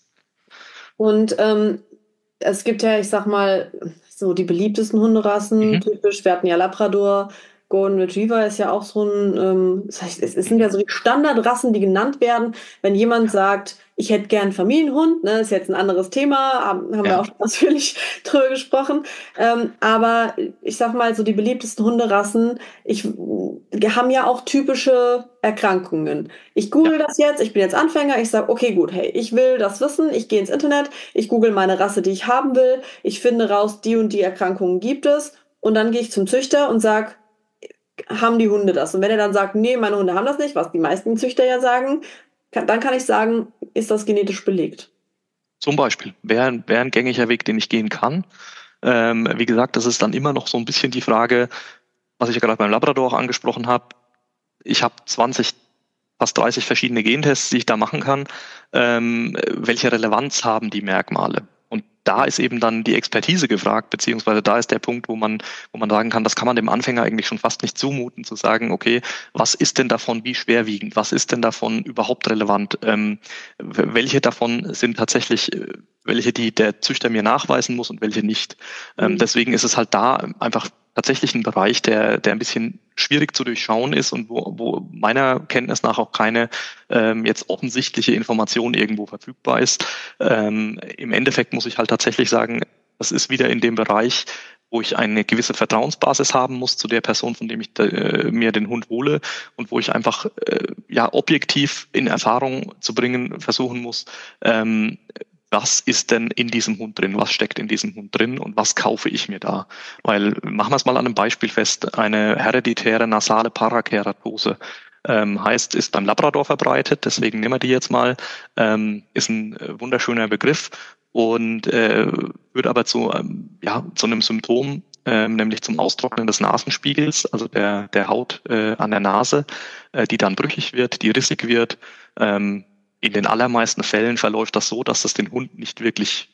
Und ähm, es gibt ja, ich sag mal, so die beliebtesten Hunderassen, Mhm. typisch, wir hatten ja Labrador, Golden Retriever ist ja auch so ein, ähm, das heißt, es sind ja so die Standardrassen, die genannt werden. Wenn jemand sagt, ich hätte gern einen Familienhund, ne, ist jetzt ein anderes Thema, haben, haben wir Ja. auch schon ausführlich drüber gesprochen. Ähm, aber ich sag mal, so die beliebtesten Hunderassen, ich, wir haben ja auch typische Erkrankungen. Ich google das jetzt, ich bin jetzt Anfänger, ich sage, okay, gut, hey, ich will das wissen, ich gehe ins Internet, ich google meine Rasse, die ich haben will, ich finde raus, die und die Erkrankungen gibt es und dann gehe ich zum Züchter und sage, haben die Hunde das? Und wenn er dann sagt, nee, meine Hunde haben das nicht, was die meisten Züchter ja sagen, kann, dann kann ich sagen, ist das genetisch belegt. Zum Beispiel wäre wär ein gängiger Weg, den ich gehen kann. Ähm, wie gesagt, das ist dann immer noch so ein bisschen die Frage, was ich ja gerade beim Labrador auch angesprochen habe. Ich habe zwanzig, fast dreißig verschiedene Gentests, die ich da machen kann. Ähm, welche Relevanz haben die Merkmale? Und da ist eben dann die Expertise gefragt, beziehungsweise da ist der Punkt, wo man, wo man sagen kann, das kann man dem Anfänger eigentlich schon fast nicht zumuten, zu sagen, okay, was ist denn davon wie schwerwiegend? Was ist denn davon überhaupt relevant? Ähm, welche davon sind tatsächlich, welche die der Züchter mir nachweisen muss und welche nicht? Ähm, Mhm. deswegen ist es halt da einfach tatsächlich ein Bereich, der, der ein bisschen schwierig zu durchschauen ist und wo, wo meiner Kenntnis nach auch keine ähm, jetzt offensichtliche Information irgendwo verfügbar ist. Ähm, im Endeffekt muss ich halt tatsächlich sagen, das ist wieder in dem Bereich, wo ich eine gewisse Vertrauensbasis haben muss zu der Person, von dem ich äh, mir den Hund hole und wo ich einfach äh, ja objektiv in Erfahrung zu bringen versuchen muss, ähm, was ist denn in diesem Hund drin, was steckt in diesem Hund drin und was kaufe ich mir da? Weil, machen wir es mal an einem Beispiel fest, eine hereditäre nasale Parakeratose ähm, heißt, ist beim Labrador verbreitet, deswegen nehmen wir die jetzt mal, ähm, ist ein äh, wunderschöner Begriff und äh, führt aber zu, ähm, ja, zu einem Symptom, ähm, nämlich zum Austrocknen des Nasenspiegels, also der, der Haut äh, an der Nase, äh, die dann brüchig wird, die rissig wird, ähm, in den allermeisten Fällen verläuft das so, dass das den Hund nicht wirklich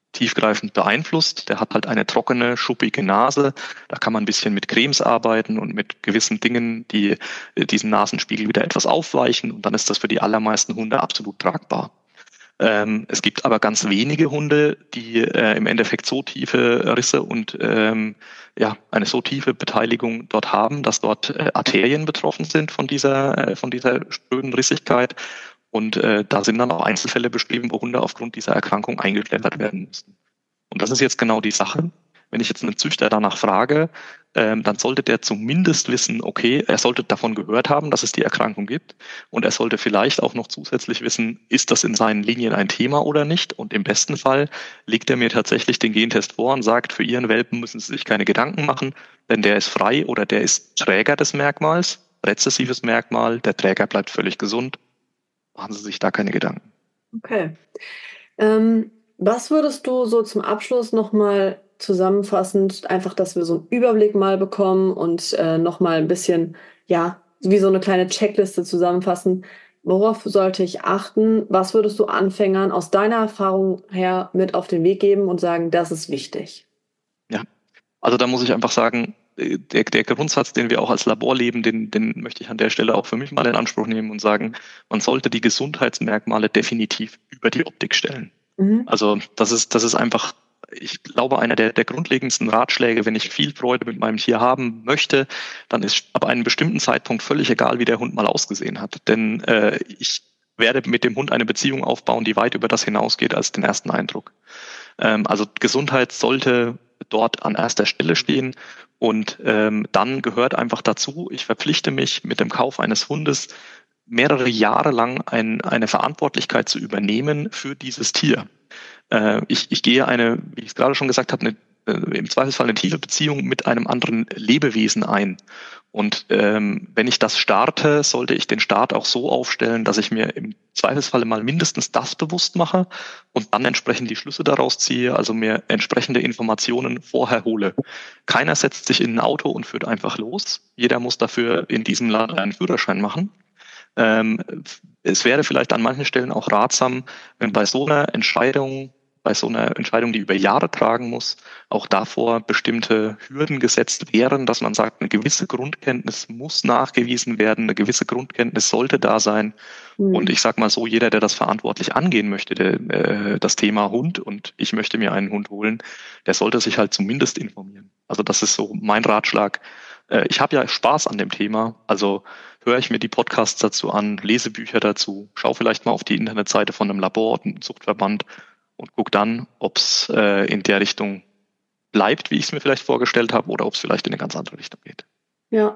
tiefgreifend beeinflusst. Der hat halt eine trockene, schuppige Nase. Da kann man ein bisschen mit Cremes arbeiten und mit gewissen Dingen, die diesen Nasenspiegel wieder etwas aufweichen. Und dann ist das für die allermeisten Hunde absolut tragbar. Ähm, es gibt aber ganz wenige Hunde, die äh, im Endeffekt so tiefe Risse und ähm, ja eine so tiefe Beteiligung dort haben, dass dort äh, Arterien betroffen sind von dieser äh, von dieser spröden Rissigkeit. Und äh, da sind dann auch Einzelfälle beschrieben, wo Hunde aufgrund dieser Erkrankung eingeschleppert werden mussten. Und das ist jetzt genau die Sache. Wenn ich jetzt einen Züchter danach frage, ähm, dann sollte der zumindest wissen, okay, er sollte davon gehört haben, dass es die Erkrankung gibt. Und er sollte vielleicht auch noch zusätzlich wissen, ist das in seinen Linien ein Thema oder nicht? Und im besten Fall legt er mir tatsächlich den Gentest vor und sagt, für Ihren Welpen müssen Sie sich keine Gedanken machen, denn der ist frei oder der ist Träger des Merkmals, rezessives Merkmal, der Träger bleibt völlig gesund. Machen Sie sich da keine Gedanken. Okay. Ähm, was würdest du so zum Abschluss nochmal zusammenfassend, einfach, dass wir so einen Überblick mal bekommen und äh, nochmal ein bisschen, ja, wie so eine kleine Checkliste zusammenfassen. Worauf sollte ich achten? Was würdest du Anfängern aus deiner Erfahrung her mit auf den Weg geben und sagen, das ist wichtig? Ja, also da muss ich einfach sagen, der, der Grundsatz, den wir auch als Labor leben, den, den möchte ich an der Stelle auch für mich mal in Anspruch nehmen und sagen, man sollte die Gesundheitsmerkmale definitiv über die Optik stellen. Mhm. Also das ist, das ist einfach, ich glaube, einer der, der grundlegendsten Ratschläge. Wenn ich viel Freude mit meinem Tier haben möchte, dann ist ab einem bestimmten Zeitpunkt völlig egal, wie der Hund mal ausgesehen hat. Denn äh, ich werde mit dem Hund eine Beziehung aufbauen, die weit über das hinausgeht als den ersten Eindruck. Ähm, also Gesundheit sollte dort an erster Stelle stehen. Und ähm, dann gehört einfach dazu, ich verpflichte mich mit dem Kauf eines Hundes mehrere Jahre lang ein, eine Verantwortlichkeit zu übernehmen für dieses Tier. Äh, ich, ich gehe eine, wie ich es gerade schon gesagt habe, eine, äh, im Zweifelsfall eine tiefe Beziehung mit einem anderen Lebewesen ein. Und ähm, wenn ich das starte, sollte ich den Start auch so aufstellen, dass ich mir im Zweifelsfalle mal mindestens das bewusst mache und dann entsprechend die Schlüsse daraus ziehe, also mir entsprechende Informationen vorher hole. Keiner setzt sich in ein Auto und führt einfach los. Jeder muss dafür in diesem Land einen Führerschein machen. Ähm, es wäre vielleicht an manchen Stellen auch ratsam, wenn bei so einer Entscheidung, bei so einer Entscheidung, die über Jahre tragen muss, auch davor bestimmte Hürden gesetzt wären, dass man sagt, eine gewisse Grundkenntnis muss nachgewiesen werden, eine gewisse Grundkenntnis sollte da sein. Mhm. Und ich sage mal so, jeder, der das verantwortlich angehen möchte, der, äh, das Thema Hund und ich möchte mir einen Hund holen, der sollte sich halt zumindest informieren. Also das ist so mein Ratschlag. Äh, ich habe ja Spaß an dem Thema, also höre ich mir die Podcasts dazu an, lese Bücher dazu, schaue vielleicht mal auf die Internetseite von einem Labor, einem Zuchtverband und gucke dann, ob es äh, in der Richtung bleibt, wie ich es mir vielleicht vorgestellt habe, oder ob es vielleicht in eine ganz andere Richtung geht. Ja,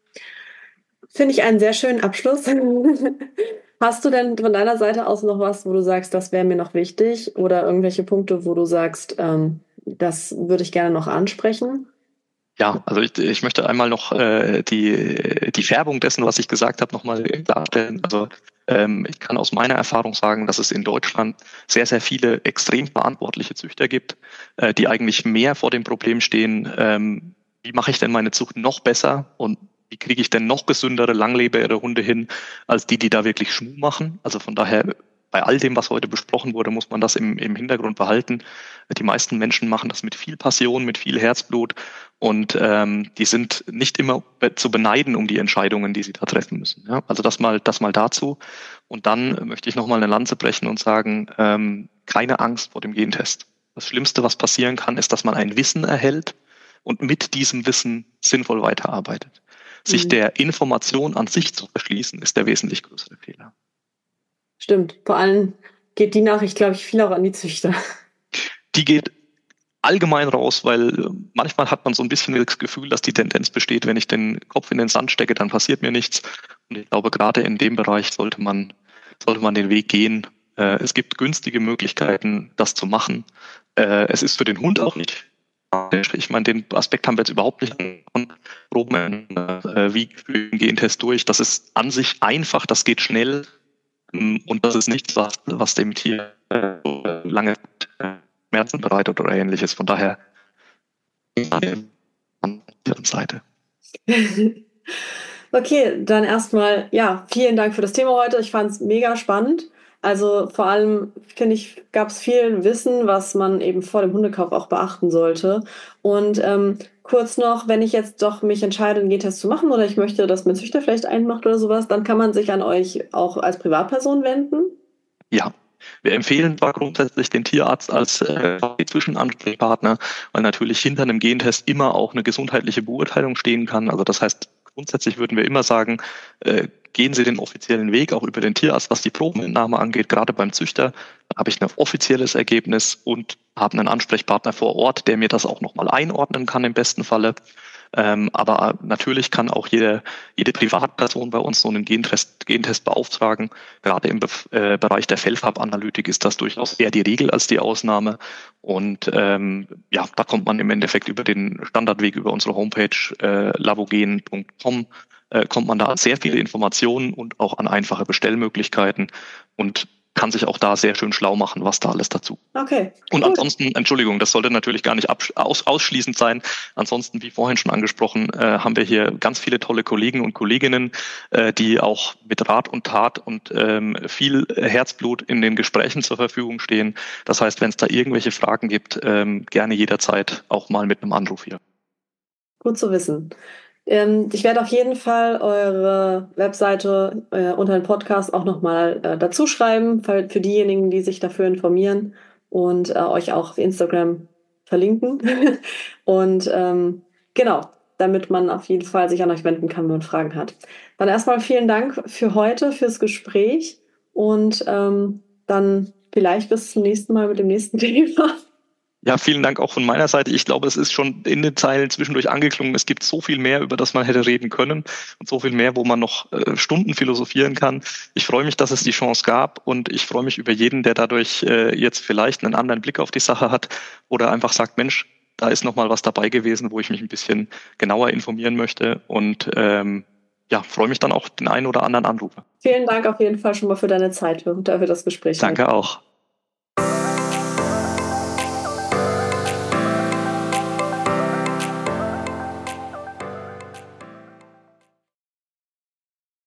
finde ich einen sehr schönen Abschluss. Hast du denn von deiner Seite aus noch was, wo du sagst, das wäre mir noch wichtig? Oder irgendwelche Punkte, wo du sagst, ähm, das würde ich gerne noch ansprechen? Ja, also ich, ich möchte einmal noch äh, die, die Färbung dessen, was ich gesagt habe, nochmal darstellen. Also ähm, ich kann aus meiner Erfahrung sagen, dass es in Deutschland sehr, sehr viele extrem verantwortliche Züchter gibt, äh, die eigentlich mehr vor dem Problem stehen, ähm, wie mache ich denn meine Zucht noch besser und wie kriege ich denn noch gesündere, langlebigere Hunde hin, als die, die da wirklich Schmuh machen. Also von daher, bei all dem, was heute besprochen wurde, muss man das im, im Hintergrund behalten. Die meisten Menschen machen das mit viel Passion, mit viel Herzblut und ähm, die sind nicht immer be- zu beneiden um die Entscheidungen, die sie da treffen müssen. Ja? Also das mal, das mal dazu. Und dann möchte ich nochmal eine Lanze brechen und sagen, ähm, keine Angst vor dem Gentest. Das Schlimmste, was passieren kann, ist, dass man ein Wissen erhält und mit diesem Wissen sinnvoll weiterarbeitet. Sich Mhm. der Information an sich zu verschließen, ist der wesentlich größere Fehler. Stimmt. Vor allem geht die Nachricht, glaube ich, viel auch an die Züchter. Die geht allgemein raus, weil manchmal hat man so ein bisschen das Gefühl, dass die Tendenz besteht, wenn ich den Kopf in den Sand stecke, dann passiert mir nichts. Und ich glaube, gerade in dem Bereich sollte man, sollte man den Weg gehen. Äh, es gibt günstige Möglichkeiten, das zu machen. Äh, es ist für den Hund auch nicht. Ich meine, den Aspekt haben wir jetzt überhaupt nicht proben, äh, wie führen den Gentest durch. Das ist an sich einfach, das geht schnell und das ist nichts, was, was dem Tier äh, lange Schmerzen bereitet oder ähnliches. Von daher an der Seite. Okay, dann erstmal, ja, vielen Dank für das Thema heute. Ich fand es mega spannend. Also vor allem, finde ich, gab es viel Wissen, was man eben vor dem Hundekauf auch beachten sollte. Und ähm, kurz noch, wenn ich jetzt doch mich entscheide, einen Gentest zu machen oder ich möchte, dass mein Züchter vielleicht einen macht oder sowas, dann kann man sich an euch auch als Privatperson wenden? Ja, wir empfehlen zwar grundsätzlich den Tierarzt als äh, Zwischenansprechpartner, weil natürlich hinter einem Gentest immer auch eine gesundheitliche Beurteilung stehen kann. Also das heißt, grundsätzlich würden wir immer sagen, äh, gehen Sie den offiziellen Weg, auch über den Tierarzt, was die Probenentnahme angeht, gerade beim Züchter. Dann habe ich ein offizielles Ergebnis und habe einen Ansprechpartner vor Ort, der mir das auch nochmal einordnen kann im besten Falle. Ähm, aber natürlich kann auch jede, jede Privatperson bei uns so einen Gentest, Gentest beauftragen. Gerade im Bef- äh, Bereich der Fellfarbanalytik ist das durchaus eher die Regel als die Ausnahme. Und ähm, ja, da kommt man im Endeffekt über den Standardweg, über unsere Homepage äh, lavogen punkt com, äh, kommt man da an sehr viele Informationen und auch an einfache Bestellmöglichkeiten und kann sich auch da sehr schön schlau machen, was da alles dazu. Okay. Und Gut. ansonsten, Entschuldigung, das sollte natürlich gar nicht absch- aus, ausschließend sein. Ansonsten, wie vorhin schon angesprochen, äh, haben wir hier ganz viele tolle Kollegen und Kolleginnen, äh, die auch mit Rat und Tat und ähm, viel Herzblut in den Gesprächen zur Verfügung stehen. Das heißt, wenn es da irgendwelche Fragen gibt, ähm, gerne jederzeit auch mal mit einem Anruf hier. Gut zu wissen. Ähm, ich werde auf jeden Fall eure Webseite äh, unter den Podcast auch nochmal äh, dazu schreiben, für, für diejenigen, die sich dafür informieren und äh, euch auch auf Instagram verlinken. Und ähm, genau, damit man auf jeden Fall sich an euch wenden kann, wenn man Fragen hat. Dann erstmal vielen Dank für heute, fürs Gespräch und ähm, dann vielleicht bis zum nächsten Mal mit dem nächsten Thema. Ja, vielen Dank auch von meiner Seite. Ich glaube, es ist schon in den Zeilen zwischendurch angeklungen. Es gibt so viel mehr, über das man hätte reden können und so viel mehr, wo man noch äh, Stunden philosophieren kann. Ich freue mich, dass es die Chance gab und ich freue mich über jeden, der dadurch äh, jetzt vielleicht einen anderen Blick auf die Sache hat oder einfach sagt, Mensch, da ist noch mal was dabei gewesen, wo ich mich ein bisschen genauer informieren möchte und ähm, ja, freue mich dann auch den einen oder anderen Anrufer. Vielen Dank auf jeden Fall schon mal für deine Zeit und für das Gespräch heute. Danke auch.